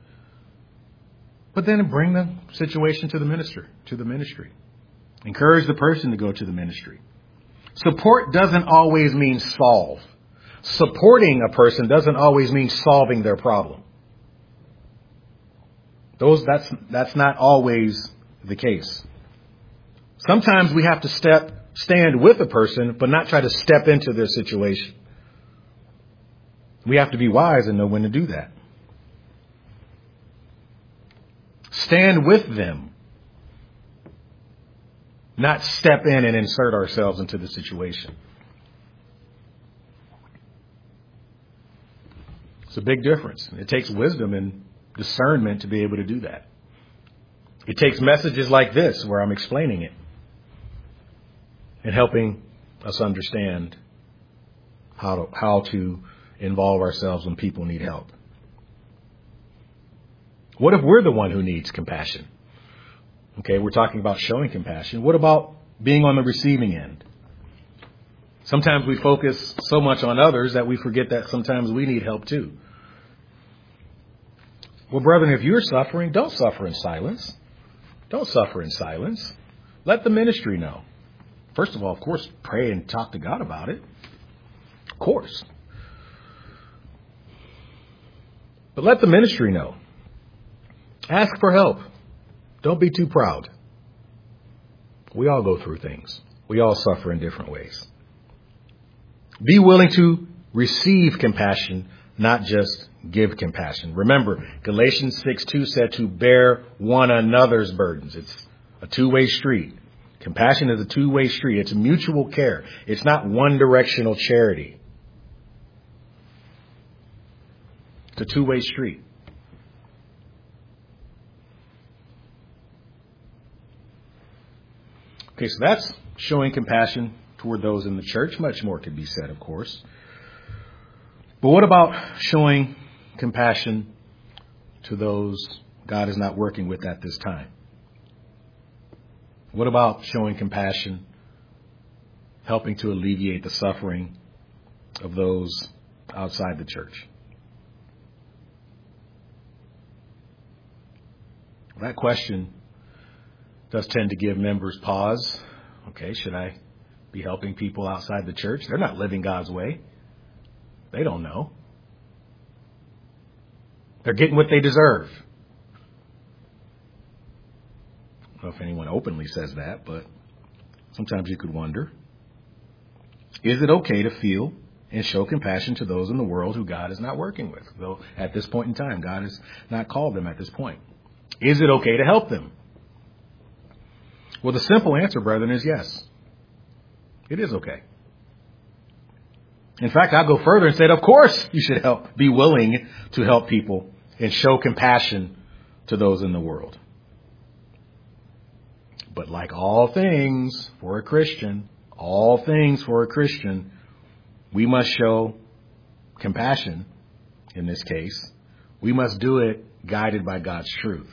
But then bring the situation to the minister, to the ministry. Encourage the person to go to the ministry. Support doesn't always mean solve. Supporting a person doesn't always mean solving their problem. Those, that's, that's not always the case. Sometimes we have to step, stand with a person, but not try to step into their situation. We have to be wise and know when to do that. Stand with them. Not step in and insert ourselves into the situation. It's a big difference. It takes wisdom and discernment to be able to do that. It takes messages like this where I'm explaining it and helping us understand how to, how to involve ourselves when people need help. What if we're the one who needs compassion? Okay, we're talking about showing compassion. What about being on the receiving end? Sometimes we focus so much on others that we forget that sometimes we need help too. Well, brethren, if you're suffering, don't suffer in silence. Don't suffer in silence. Let the ministry know. First of all, of course, pray and talk to God about it. Of course. But let the ministry know. Ask for help. Don't be too proud. We all go through things. We all suffer in different ways. Be willing to receive compassion, not just give compassion. Remember, Galatians six two said to bear one another's burdens. It's a two-way street. Compassion is a two-way street. It's mutual care. It's not one-directional charity. It's a two-way street. Okay, so that's showing compassion toward those in the church. Much more could be said, of course. But what about showing compassion to those God is not working with at this time? What about showing compassion, helping to alleviate the suffering of those outside the church? That question does tend to give members pause. Okay, should I be helping people outside the church? They're not living God's way. They don't know. They're getting what they deserve. I don't know if anyone openly says that, but sometimes you could wonder. Is it okay to feel and show compassion to those in the world who God is not working with? Though at this point in time, God has not called them at this point. Is it okay to help them? Well, the simple answer, brethren, is yes. It is okay. In fact, I'll go further and say, of course, you should help, be willing to help people and show compassion to those in the world. But like all things for a Christian, all things for a Christian, we must show compassion in this case. We must do it guided by God's truth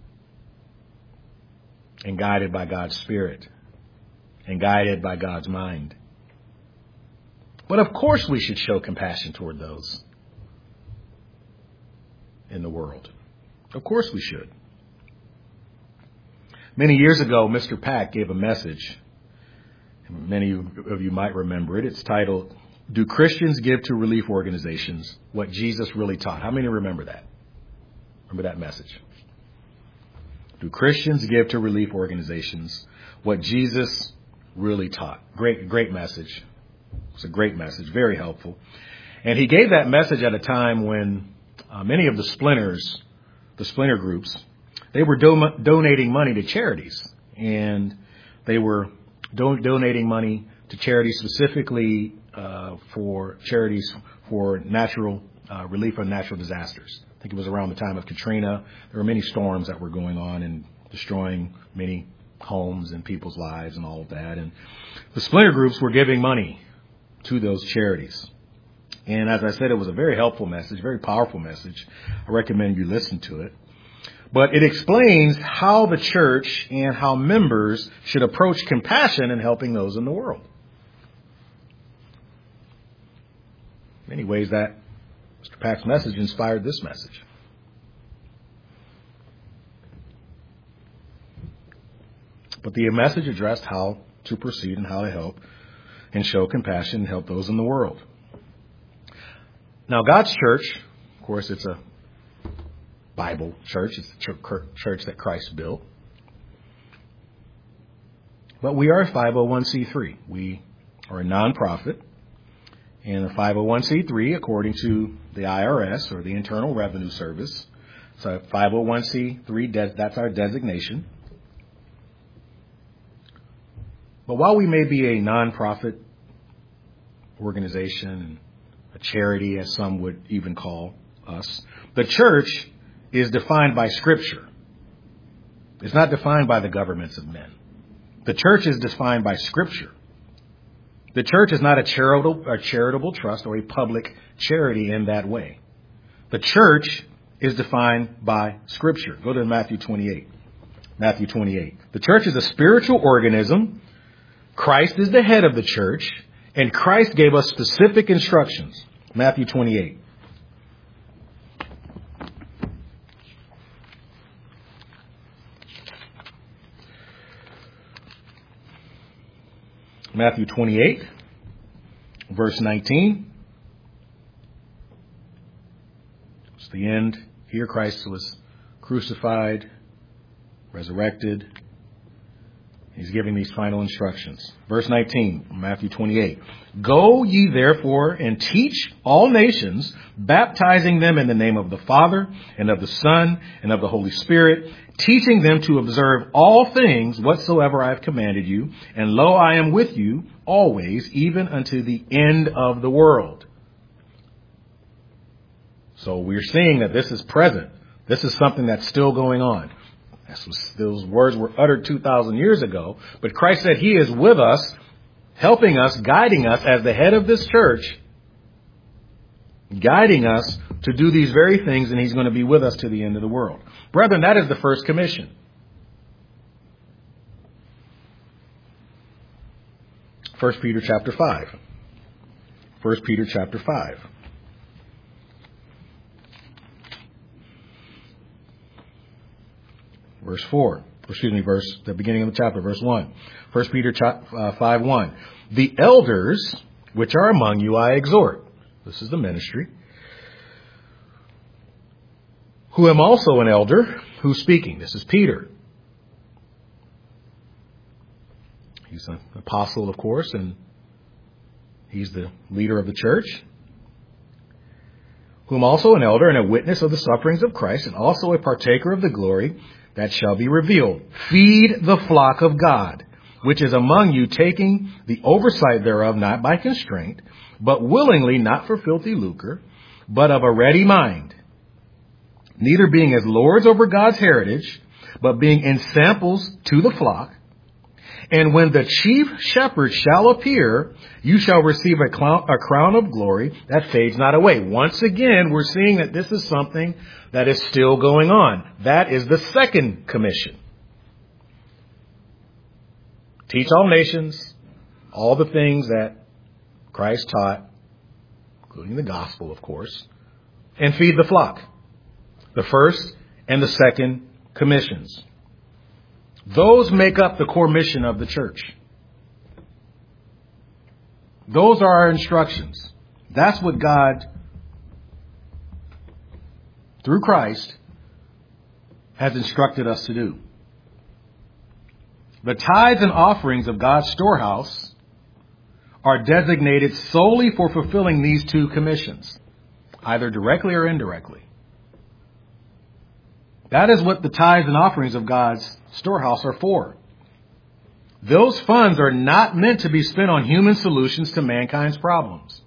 and guided by God's Spirit and guided by God's mind. But of course we should show compassion toward those in the world. Of course we should. Many years ago, Mister Pack gave a message. Many of you might remember it. It's titled, "Do Christians Give to Relief Organizations What Jesus Really Taught?" How many remember that? Remember that message? Do Christians give to relief organizations what Jesus really taught? Great, great message. It's a great message, very helpful. And he gave that message at a time when uh, many of the splinters, the splinter groups, they were do- donating money to charities. And they were do- donating money to charities specifically uh, for charities for natural uh, relief of natural disasters. I think it was around the time of Katrina. There were many storms that were going on and destroying many homes and people's lives and all of that. And the splinter groups were giving money to those charities. And as I said, it was a very helpful message, very powerful message. I recommend you listen to it. But it explains how the church and how members should approach compassion in helping those in the world. In many ways, that Mister Pack's message inspired this message. But the message addressed how to proceed and how to help and show compassion and help those in the world. Now, God's church, of course, it's a Bible church. It's the church that Christ built. But we are a five oh one c three. We are a nonprofit. And a five oh one c three, according to the I R S, or the Internal Revenue Service, so five oh one c three, that's our designation. But while we may be a nonprofit organization, a charity, as some would even call us, the church is defined by Scripture. It's not defined by the governments of men. The church is defined by Scripture. The church is not a charitable, a charitable trust or a public charity in that way. The church is defined by Scripture. Go to Matthew twenty-eight. Matthew twenty-eight. The church is a spiritual organism. Christ is the head of the church, and Christ gave us specific instructions. Matthew twenty-eight. Matthew twenty-eight, verse nineteen. It's the end. Here Christ was crucified, resurrected. He's giving these final instructions. Verse nineteen, Matthew twenty-eight. Go ye therefore and teach all nations, baptizing them in the name of the Father and of the Son and of the Holy Spirit, teaching them to observe all things whatsoever I have commanded you. And lo, I am with you always, even unto the end of the world. So we're seeing that this is present. This is something that's still going on. Those words were uttered two thousand years ago, but Christ said he is with us, helping us, guiding us as the head of this church, guiding us to do these very things, and he's going to be with us to the end of the world. Brethren, that is the first commission. First Peter chapter five. First Peter chapter five. Verse four, excuse me, verse, the beginning of the chapter, verse one. First Peter five one. The elders which are among you I exhort. This is the ministry. Who am also an elder, who's speaking. This is Peter. He's an apostle, of course, and he's the leader of the church. Whom also an elder and a witness of the sufferings of Christ, and also a partaker of the glory that shall be revealed. Feed the flock of God, which is among you, taking the oversight thereof, not by constraint, but willingly, not for filthy lucre, but of a ready mind. Neither being as lords over God's heritage, but being ensamples to the flock. And when the chief shepherd shall appear, you shall receive a, clown, a crown of glory that fades not away. Once again, we're seeing that this is something that is still going on. That is the second commission. Teach all nations, all the things that Christ taught, including the gospel, of course, and feed the flock. The first and the second commissions. Those make up the core mission of the church. Those are our instructions. That's what God, through Christ, has instructed us to do. The tithes and offerings of God's storehouse are designated solely for fulfilling these two commissions, either directly or indirectly. That is what the tithes and offerings of God's storehouse are for. Those funds are not meant to be spent on human solutions to mankind's problems.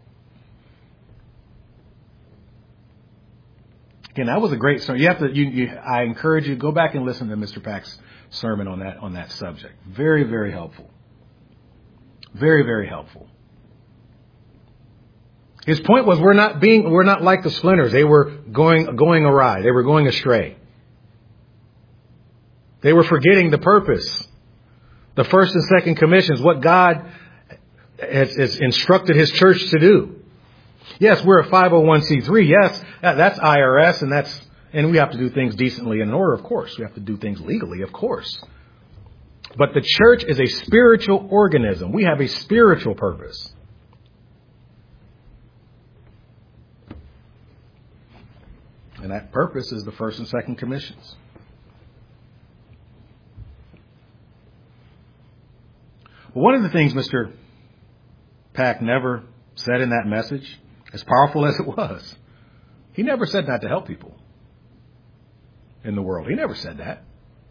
Again, that was a great sermon. You have to. You, you, I encourage you to go back and listen to Mister Pack's sermon on that on that subject. Very, very helpful. Very, very helpful. His point was we're not being we're not like the splinters. They were going going awry. They were going astray. They were forgetting the purpose. The first and second commissions, what God has, has instructed his church to do. Yes, we're a five oh one c three. Yes, that, that's I R S, and that's and we have to do things decently and in order, of course. We have to do things legally, of course. But the church is a spiritual organism. We have a spiritual purpose. And that purpose is the first and second commissions. But one of the things Mister Pack never said in that message, as powerful as it was, he never said not to help people in the world. He never said that.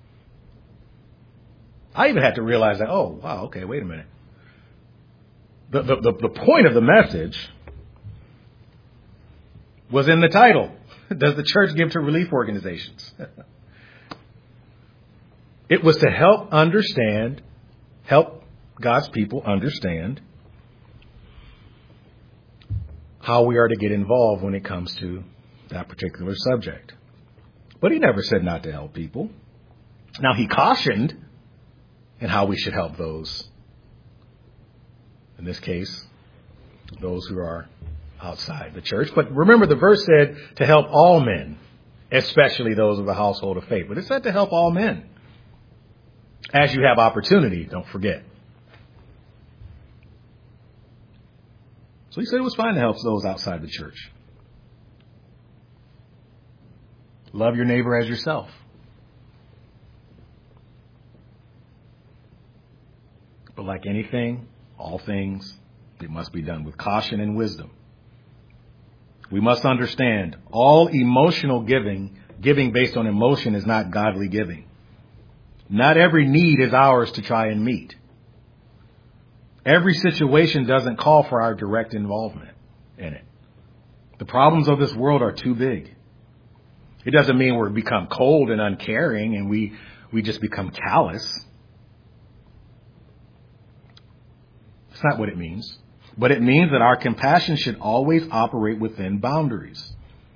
I even had to realize that, oh, wow, okay, wait a minute. The, the, the, the point of the message was in the title. Does the church give to relief organizations? It was to help understand, help God's people understand how we are to get involved when it comes to that particular subject. But he never said not to help people. Now, he cautioned in how we should help those, in this case, those who are outside the church. But remember, the verse said to help all men, especially those of the household of faith. But it said to help all men. As you have opportunity, don't forget. So he said it was fine to help those outside the church. Love your neighbor as yourself. But like anything, all things, it must be done with caution and wisdom. We must understand all emotional giving, giving based on emotion, is not godly giving. Not every need is ours to try and meet. Every situation doesn't call for our direct involvement in it. The problems of this world are too big. It doesn't mean we become cold and uncaring and we, we just become callous. That's not what it means. But it means that our compassion should always operate within boundaries.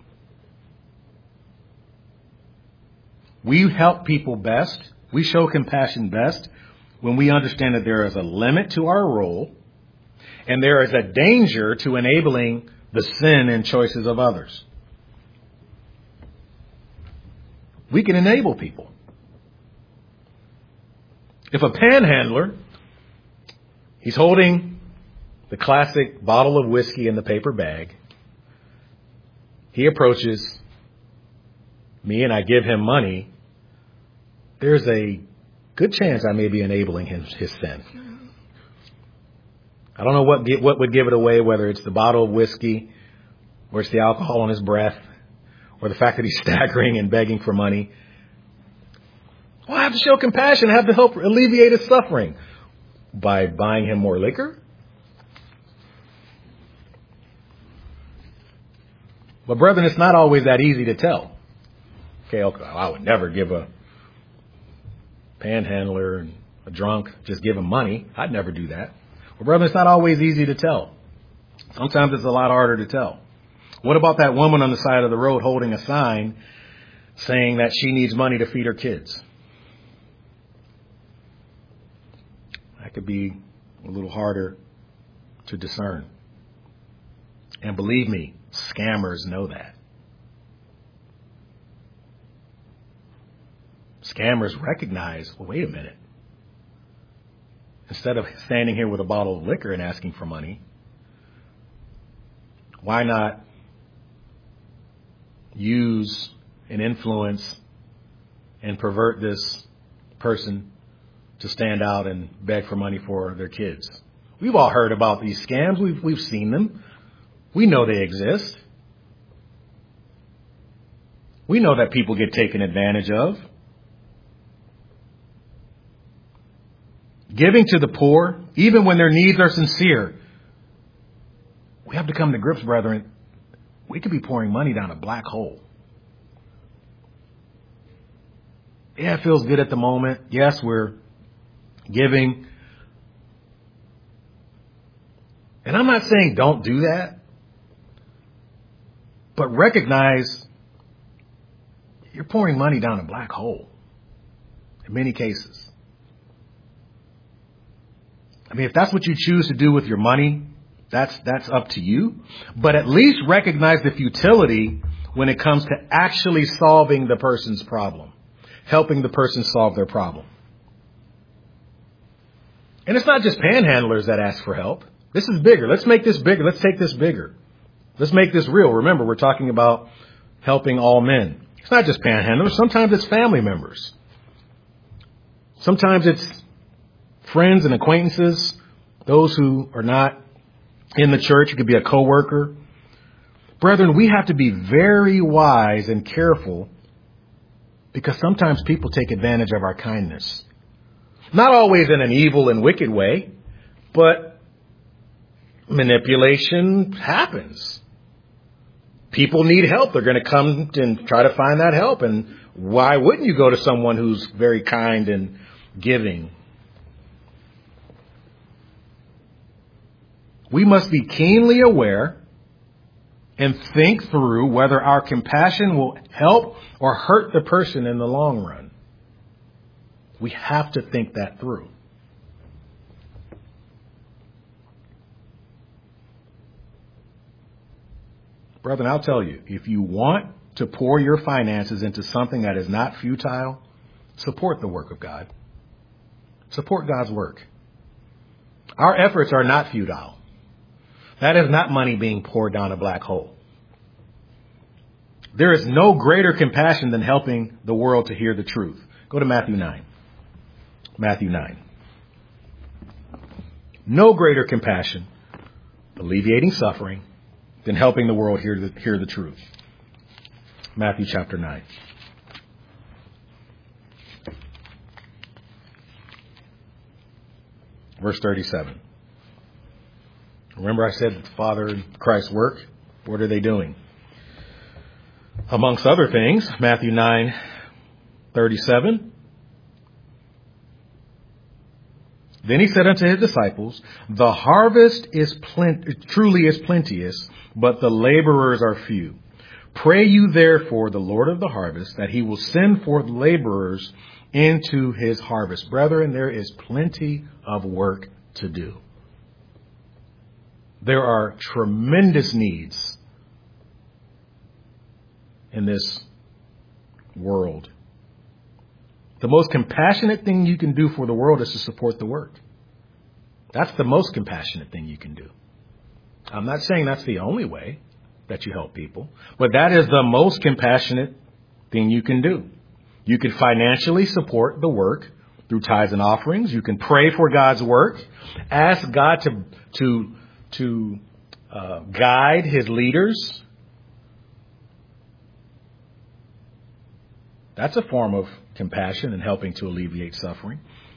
We help people best, we show compassion best when we understand that there is a limit to our role and there is a danger to enabling the sin and choices of others. We can enable people. If a panhandler, he's holding the classic bottle of whiskey in the paper bag, he approaches me and I give him money, there's a good chance I may be enabling him, his sin. I don't know what what would give it away, whether it's the bottle of whiskey, or it's the alcohol in his breath, or the fact that he's staggering and begging for money. Well, I have to show compassion. I have to help alleviate his suffering. By buying him more liquor? But brethren, it's not always that easy to tell. Okay, okay, I would never give a panhandler and a drunk, just give him money. I'd never do that. Well, brethren, it's not always easy to tell. Sometimes it's a lot harder to tell. What about that woman on the side of the road holding a sign saying that she needs money to feed her kids? That could be a little harder to discern. And believe me, scammers know that. Scammers recognize, well, wait a minute. Instead of standing here with a bottle of liquor and asking for money, why not use and influence and pervert this person to stand out and beg for money for their kids? We've all heard about these scams. We've, we've seen them. We know they exist. We know that people get taken advantage of. Giving to the poor, even when their needs are sincere, we have to come to grips, brethren. We could be pouring money down a black hole. Yeah, it feels good at the moment. Yes, we're giving. And I'm not saying don't do that, but recognize you're pouring money down a black hole in many cases. I mean, if that's what you choose to do with your money, that's that's up to you. But at least recognize the futility when it comes to actually solving the person's problem, helping the person solve their problem. And it's not just panhandlers that ask for help. This is bigger. Let's make this bigger. Let's take this bigger. Let's make this real. Remember, we're talking about helping all men. It's not just panhandlers. Sometimes it's family members. Sometimes it's friends and acquaintances, those who are not in the church. It could be a coworker. Brethren, we have to be very wise and careful because sometimes people take advantage of our kindness. Not always in an evil and wicked way, but manipulation happens. People need help. They're going to come and try to find that help. And why wouldn't you go to someone who's very kind and giving? We must be keenly aware and think through whether our compassion will help or hurt the person in the long run. We have to think that through. Brethren, I'll tell you, if you want to pour your finances into something that is not futile, support the work of God. Support God's work. Our efforts are not futile. That is not money being poured down a black hole. There is no greater compassion than helping the world to hear the truth. Go to Matthew nine. Matthew nine. no greater compassion, alleviating suffering, than helping the world hear the, hear the truth. Matthew chapter nine. Verse thirty-seven. Remember I said that the Father and Christ's work? What are they doing? Amongst other things, Matthew nine thirty-seven. Then he said unto his disciples, the harvest is plen- truly is plenteous, but the laborers are few. Pray you therefore the Lord of the harvest, that he will send forth laborers into his harvest. Brethren, there is plenty of work to do. There are tremendous needs in this world. The most compassionate thing you can do for the world is to support the work. That's the most compassionate thing you can do. I'm not saying that's the only way that you help people, but that is the most compassionate thing you can do. You can financially support the work through tithes and offerings. You can pray for God's work. Ask God to, to, to uh, guide his leaders. That's a form of compassion and helping to alleviate suffering.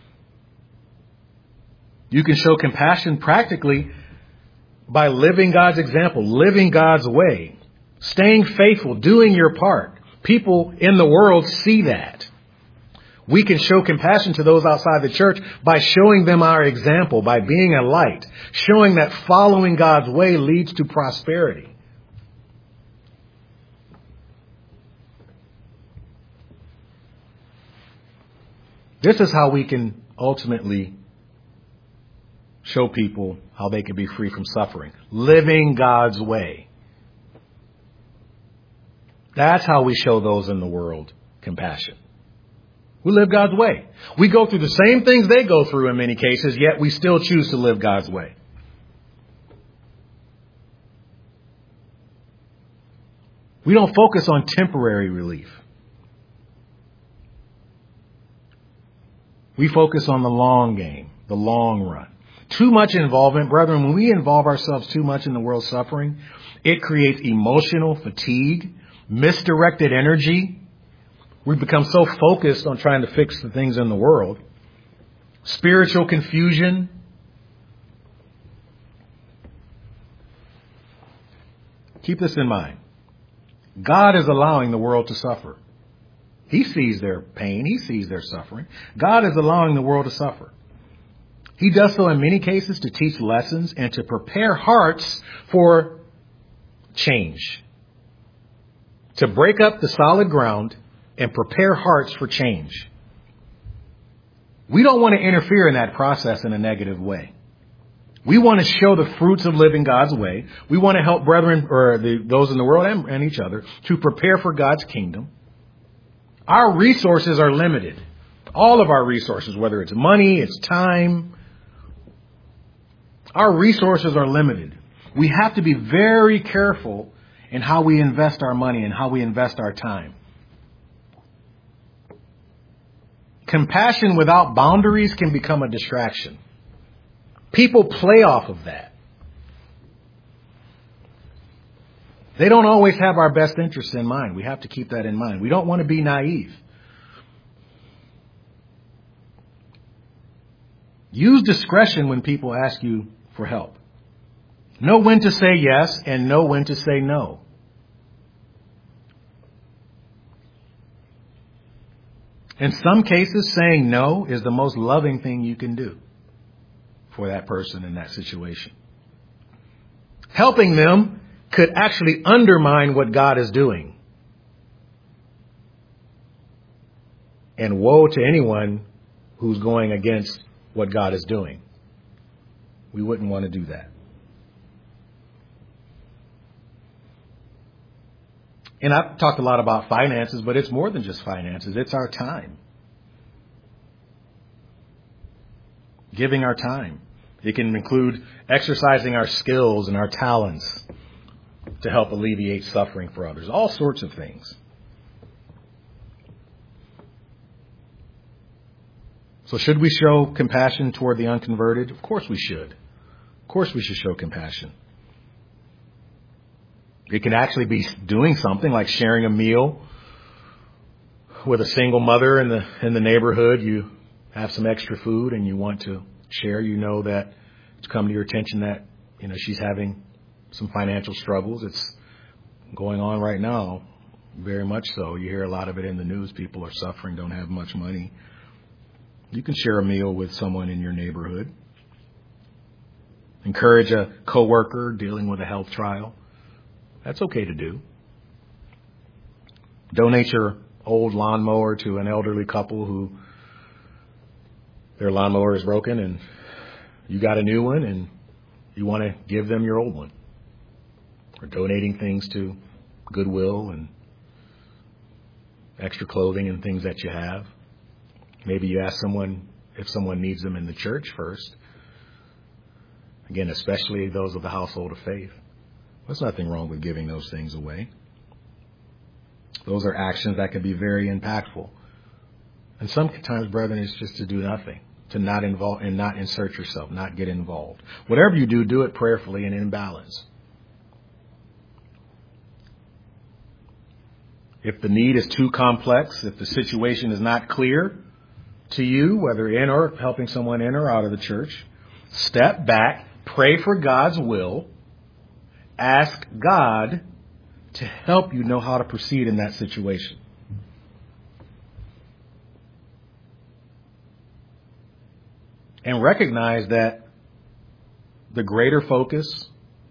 You can show compassion practically by living God's example, living God's way, staying faithful, doing your part. People in the world see that. We can show compassion to those outside the church by showing them our example, by being a light, showing that following God's way leads to prosperity. This is how we can ultimately show people how they can be free from suffering. Living God's way. That's how we show those in the world compassion. We live God's way. We go through the same things they go through in many cases, yet we still choose to live God's way. We don't focus on temporary relief. We focus on the long game, the long run. Too much involvement, brethren, when we involve ourselves too much in the world's suffering, it creates emotional fatigue, misdirected energy. We become so focused on trying to fix the things in the world. Spiritual confusion. Keep this in mind. God is allowing the world to suffer. He sees their pain. He sees their suffering. God is allowing the world to suffer. He does so in many cases to teach lessons and to prepare hearts for change. To break up the solid ground and prepare hearts for change. We don't want to interfere in that process in a negative way. We want to show the fruits of living God's way. We want to help brethren, or the, those in the world and, and each other, to prepare for God's kingdom. Our resources are limited. All of our resources, whether it's money, it's time. Our resources are limited. We have to be very careful in how we invest our money and how we invest our time. Compassion without boundaries can become a distraction. People play off of that. They don't always have our best interests in mind. We have to keep that in mind. We don't want to be naive. Use discretion when people ask you for help. Know when to say yes and know when to say no. In some cases, saying no is the most loving thing you can do for that person in that situation. Helping them could actually undermine what God is doing. And woe to anyone who's going against what God is doing. We wouldn't want to do that. And I've talked a lot about finances, but it's more than just finances. It's our time. Giving our time. It can include exercising our skills and our talents to help alleviate suffering for others. All sorts of things. So should we show compassion toward the unconverted? Of course we should. Of course we should show compassion. It can actually be doing something like sharing a meal with a single mother in the in the neighborhood. You have some extra food and you want to share. You know that it's come to your attention that, you know, she's having some financial struggles. It's going on right now, very much so. You hear a lot of it in the news. People are suffering, don't have much money. You can share a meal with someone in your neighborhood. Encourage a coworker dealing with a health trial. That's okay to do. Donate your old lawnmower to an elderly couple who their lawnmower is broken and you got a new one and you want to give them your old one. Or donating things to Goodwill and extra clothing and things that you have. Maybe you ask someone if someone needs them in the church first. Again, especially those of the household of faith. There's nothing wrong with giving those things away. Those are actions that can be very impactful. And sometimes, brethren, it's just to do nothing, to not involve and not insert yourself, not get involved. Whatever you do, do it prayerfully and in balance. If the need is too complex, if the situation is not clear to you, whether in or helping someone in or out of the church, step back, pray for God's will, ask God to help you know how to proceed in that situation. And recognize that the greater focus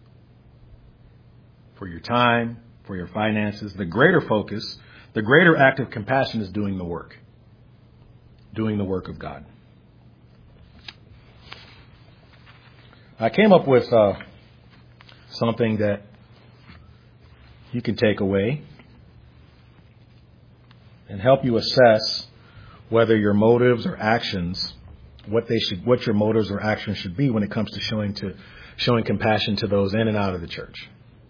for your time, for your finances, the greater focus, the greater act of compassion is doing the work. Doing the work of God. I came up with uh, something that you can take away and help you assess whether your motives or actions, what they should, what your motives or actions should be when it comes to showing to showing compassion to those in and out of the church.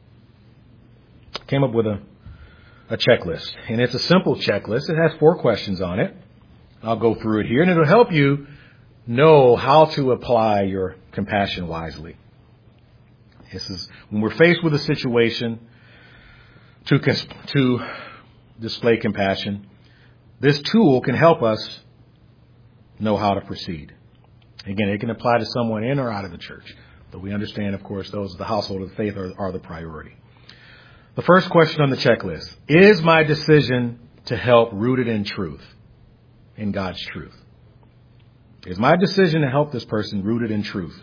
I came up with a, a checklist, and it's a simple checklist. It has four questions on it. I'll go through it here, and it'll help you know how to apply your compassion wisely. This is when we're faced with a situation to to display compassion. This tool can help us know how to proceed. Again, it can apply to someone in or out of the church, but we understand, of course, those of the household of faith are, are the priority. The first question on the checklist: is my decision to help rooted in truth, in God's truth? Is my decision to help this person rooted in truth?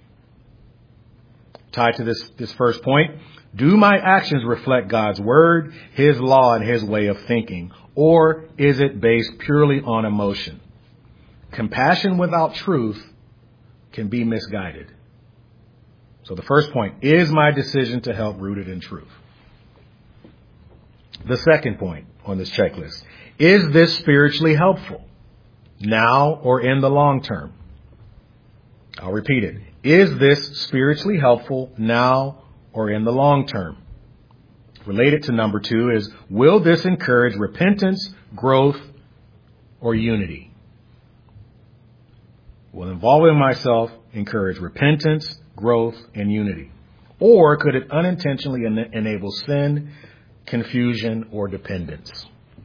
Tied to this, this first point, do my actions reflect God's word, his law, and his way of thinking? Or is it based purely on emotion? Compassion without truth can be misguided. So the first point, is my decision to help rooted in truth? The second point on this checklist, is this spiritually helpful now or in the long term? I'll repeat it. Is this spiritually helpful now or in the long term? Related to number two is, will this encourage repentance, growth, or unity? Will involving myself encourage repentance, growth, and unity? Or could it unintentionally en- enable sin, confusion, or dependence?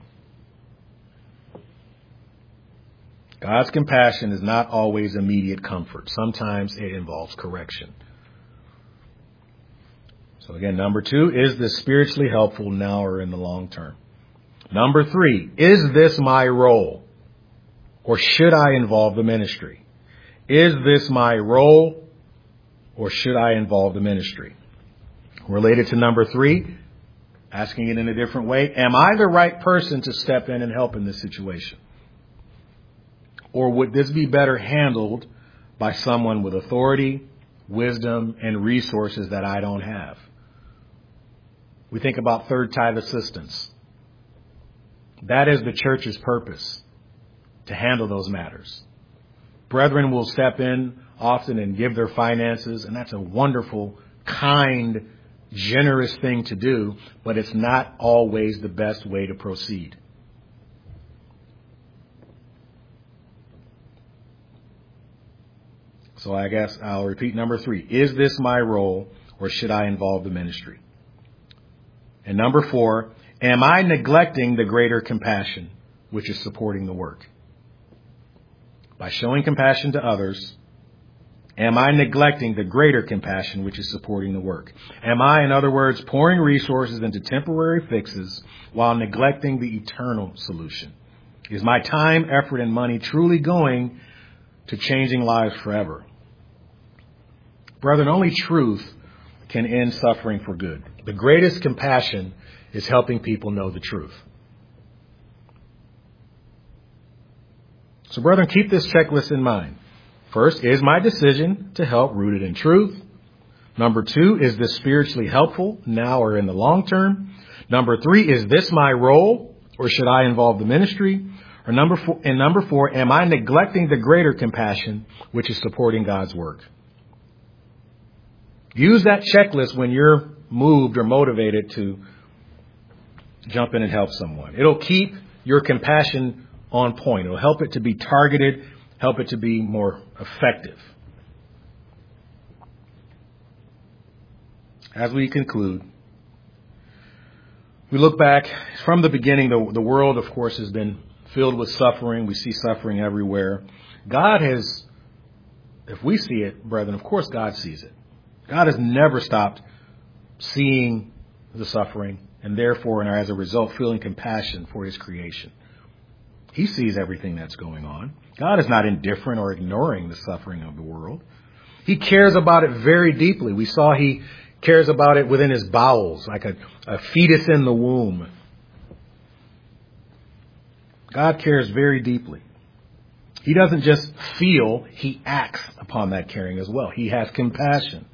God's compassion is not always immediate comfort. Sometimes it involves correction. So again, number two, is this spiritually helpful now or in the long term? Number three, is this my role? Or should I involve the ministry? Is this my role? Or should I involve the ministry? Related to number three, asking it in a different way, am I the right person to step in and help in this situation? Or would this be better handled by someone with authority, wisdom, and resources that I don't have? We think about third tithe assistance. That is the church's purpose, to handle those matters. Brethren will step in often and give their finances, and that's a wonderful, kind, generous thing to do, but it's not always the best way to proceed. So I guess I'll repeat number three. Is this my role, or should I involve the ministry? And number four, am I neglecting the greater compassion, which is supporting the work? By showing compassion to others, am I neglecting the greater compassion, which is supporting the work? Am I, in other words, pouring resources into temporary fixes while neglecting the eternal solution? Is my time, effort, and money truly going to changing lives forever? Brethren, only truth can end suffering for good. The greatest compassion is helping people know the truth. So, brethren, keep this checklist in mind. First, is my decision to help rooted in truth? Number two, is this spiritually helpful now or in the long term? Number three, is this my role, or should I involve the ministry? Or number four, and number four, am I neglecting the greater compassion, which is supporting God's work? Use that checklist when you're moved or motivated to jump in and help someone. It'll keep your compassion on point. It'll help it to be targeted, help it to be more effective. As we conclude, we look back from the beginning. The, the world, of course, has been filled with suffering. We see suffering everywhere. God has, if we see it, brethren, of course God sees it. God has never stopped seeing the suffering and therefore, and as a result, feeling compassion for his creation. He sees everything that's going on. God is not indifferent or ignoring the suffering of the world. He cares about it very deeply. We saw he cares about it within his bowels, like a, a fetus in the womb. God cares very deeply. He doesn't just feel, he acts upon that caring as well. He has compassion.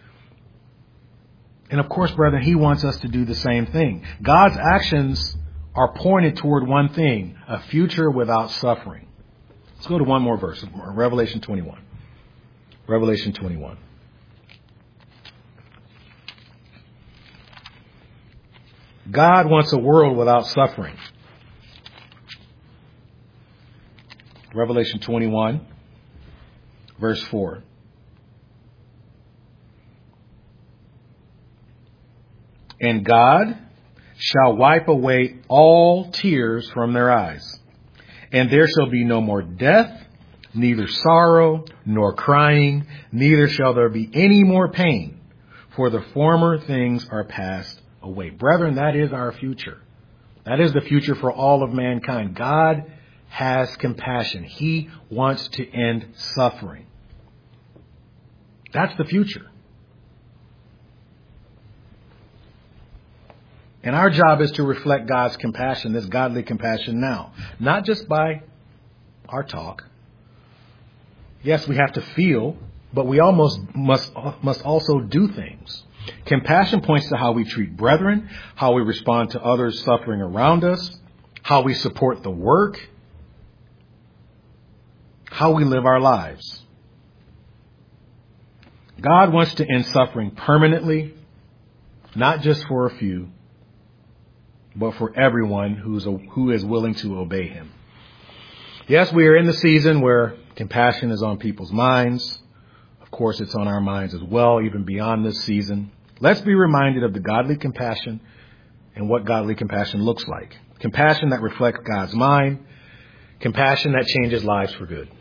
And of course, brethren, he wants us to do the same thing. God's actions are pointed toward one thing, a future without suffering. Let's go to one more verse, Revelation twenty-one. Revelation twenty-one. God wants a world without suffering. Revelation twenty-one, verse four. And God shall wipe away all tears from their eyes, and there shall be no more death, neither sorrow, nor crying, neither shall there be any more pain, for the former things are passed away. Brethren, that is our future. That is the future for all of mankind. God has compassion. He wants to end suffering. That's the future. And our job is to reflect God's compassion, this godly compassion now. Not just by our talk. Yes, we have to feel, but we almost must, must also do things. Compassion points to how we treat brethren, how we respond to others suffering around us, how we support the work, how we live our lives. God wants to end suffering permanently, not just for a few, but for everyone who's a, who is willing to obey him. Yes, we are in the season where compassion is on people's minds. Of course, it's on our minds as well, even beyond this season. Let's be reminded of the godly compassion and what godly compassion looks like. Compassion that reflects God's mind. Compassion that changes lives for good.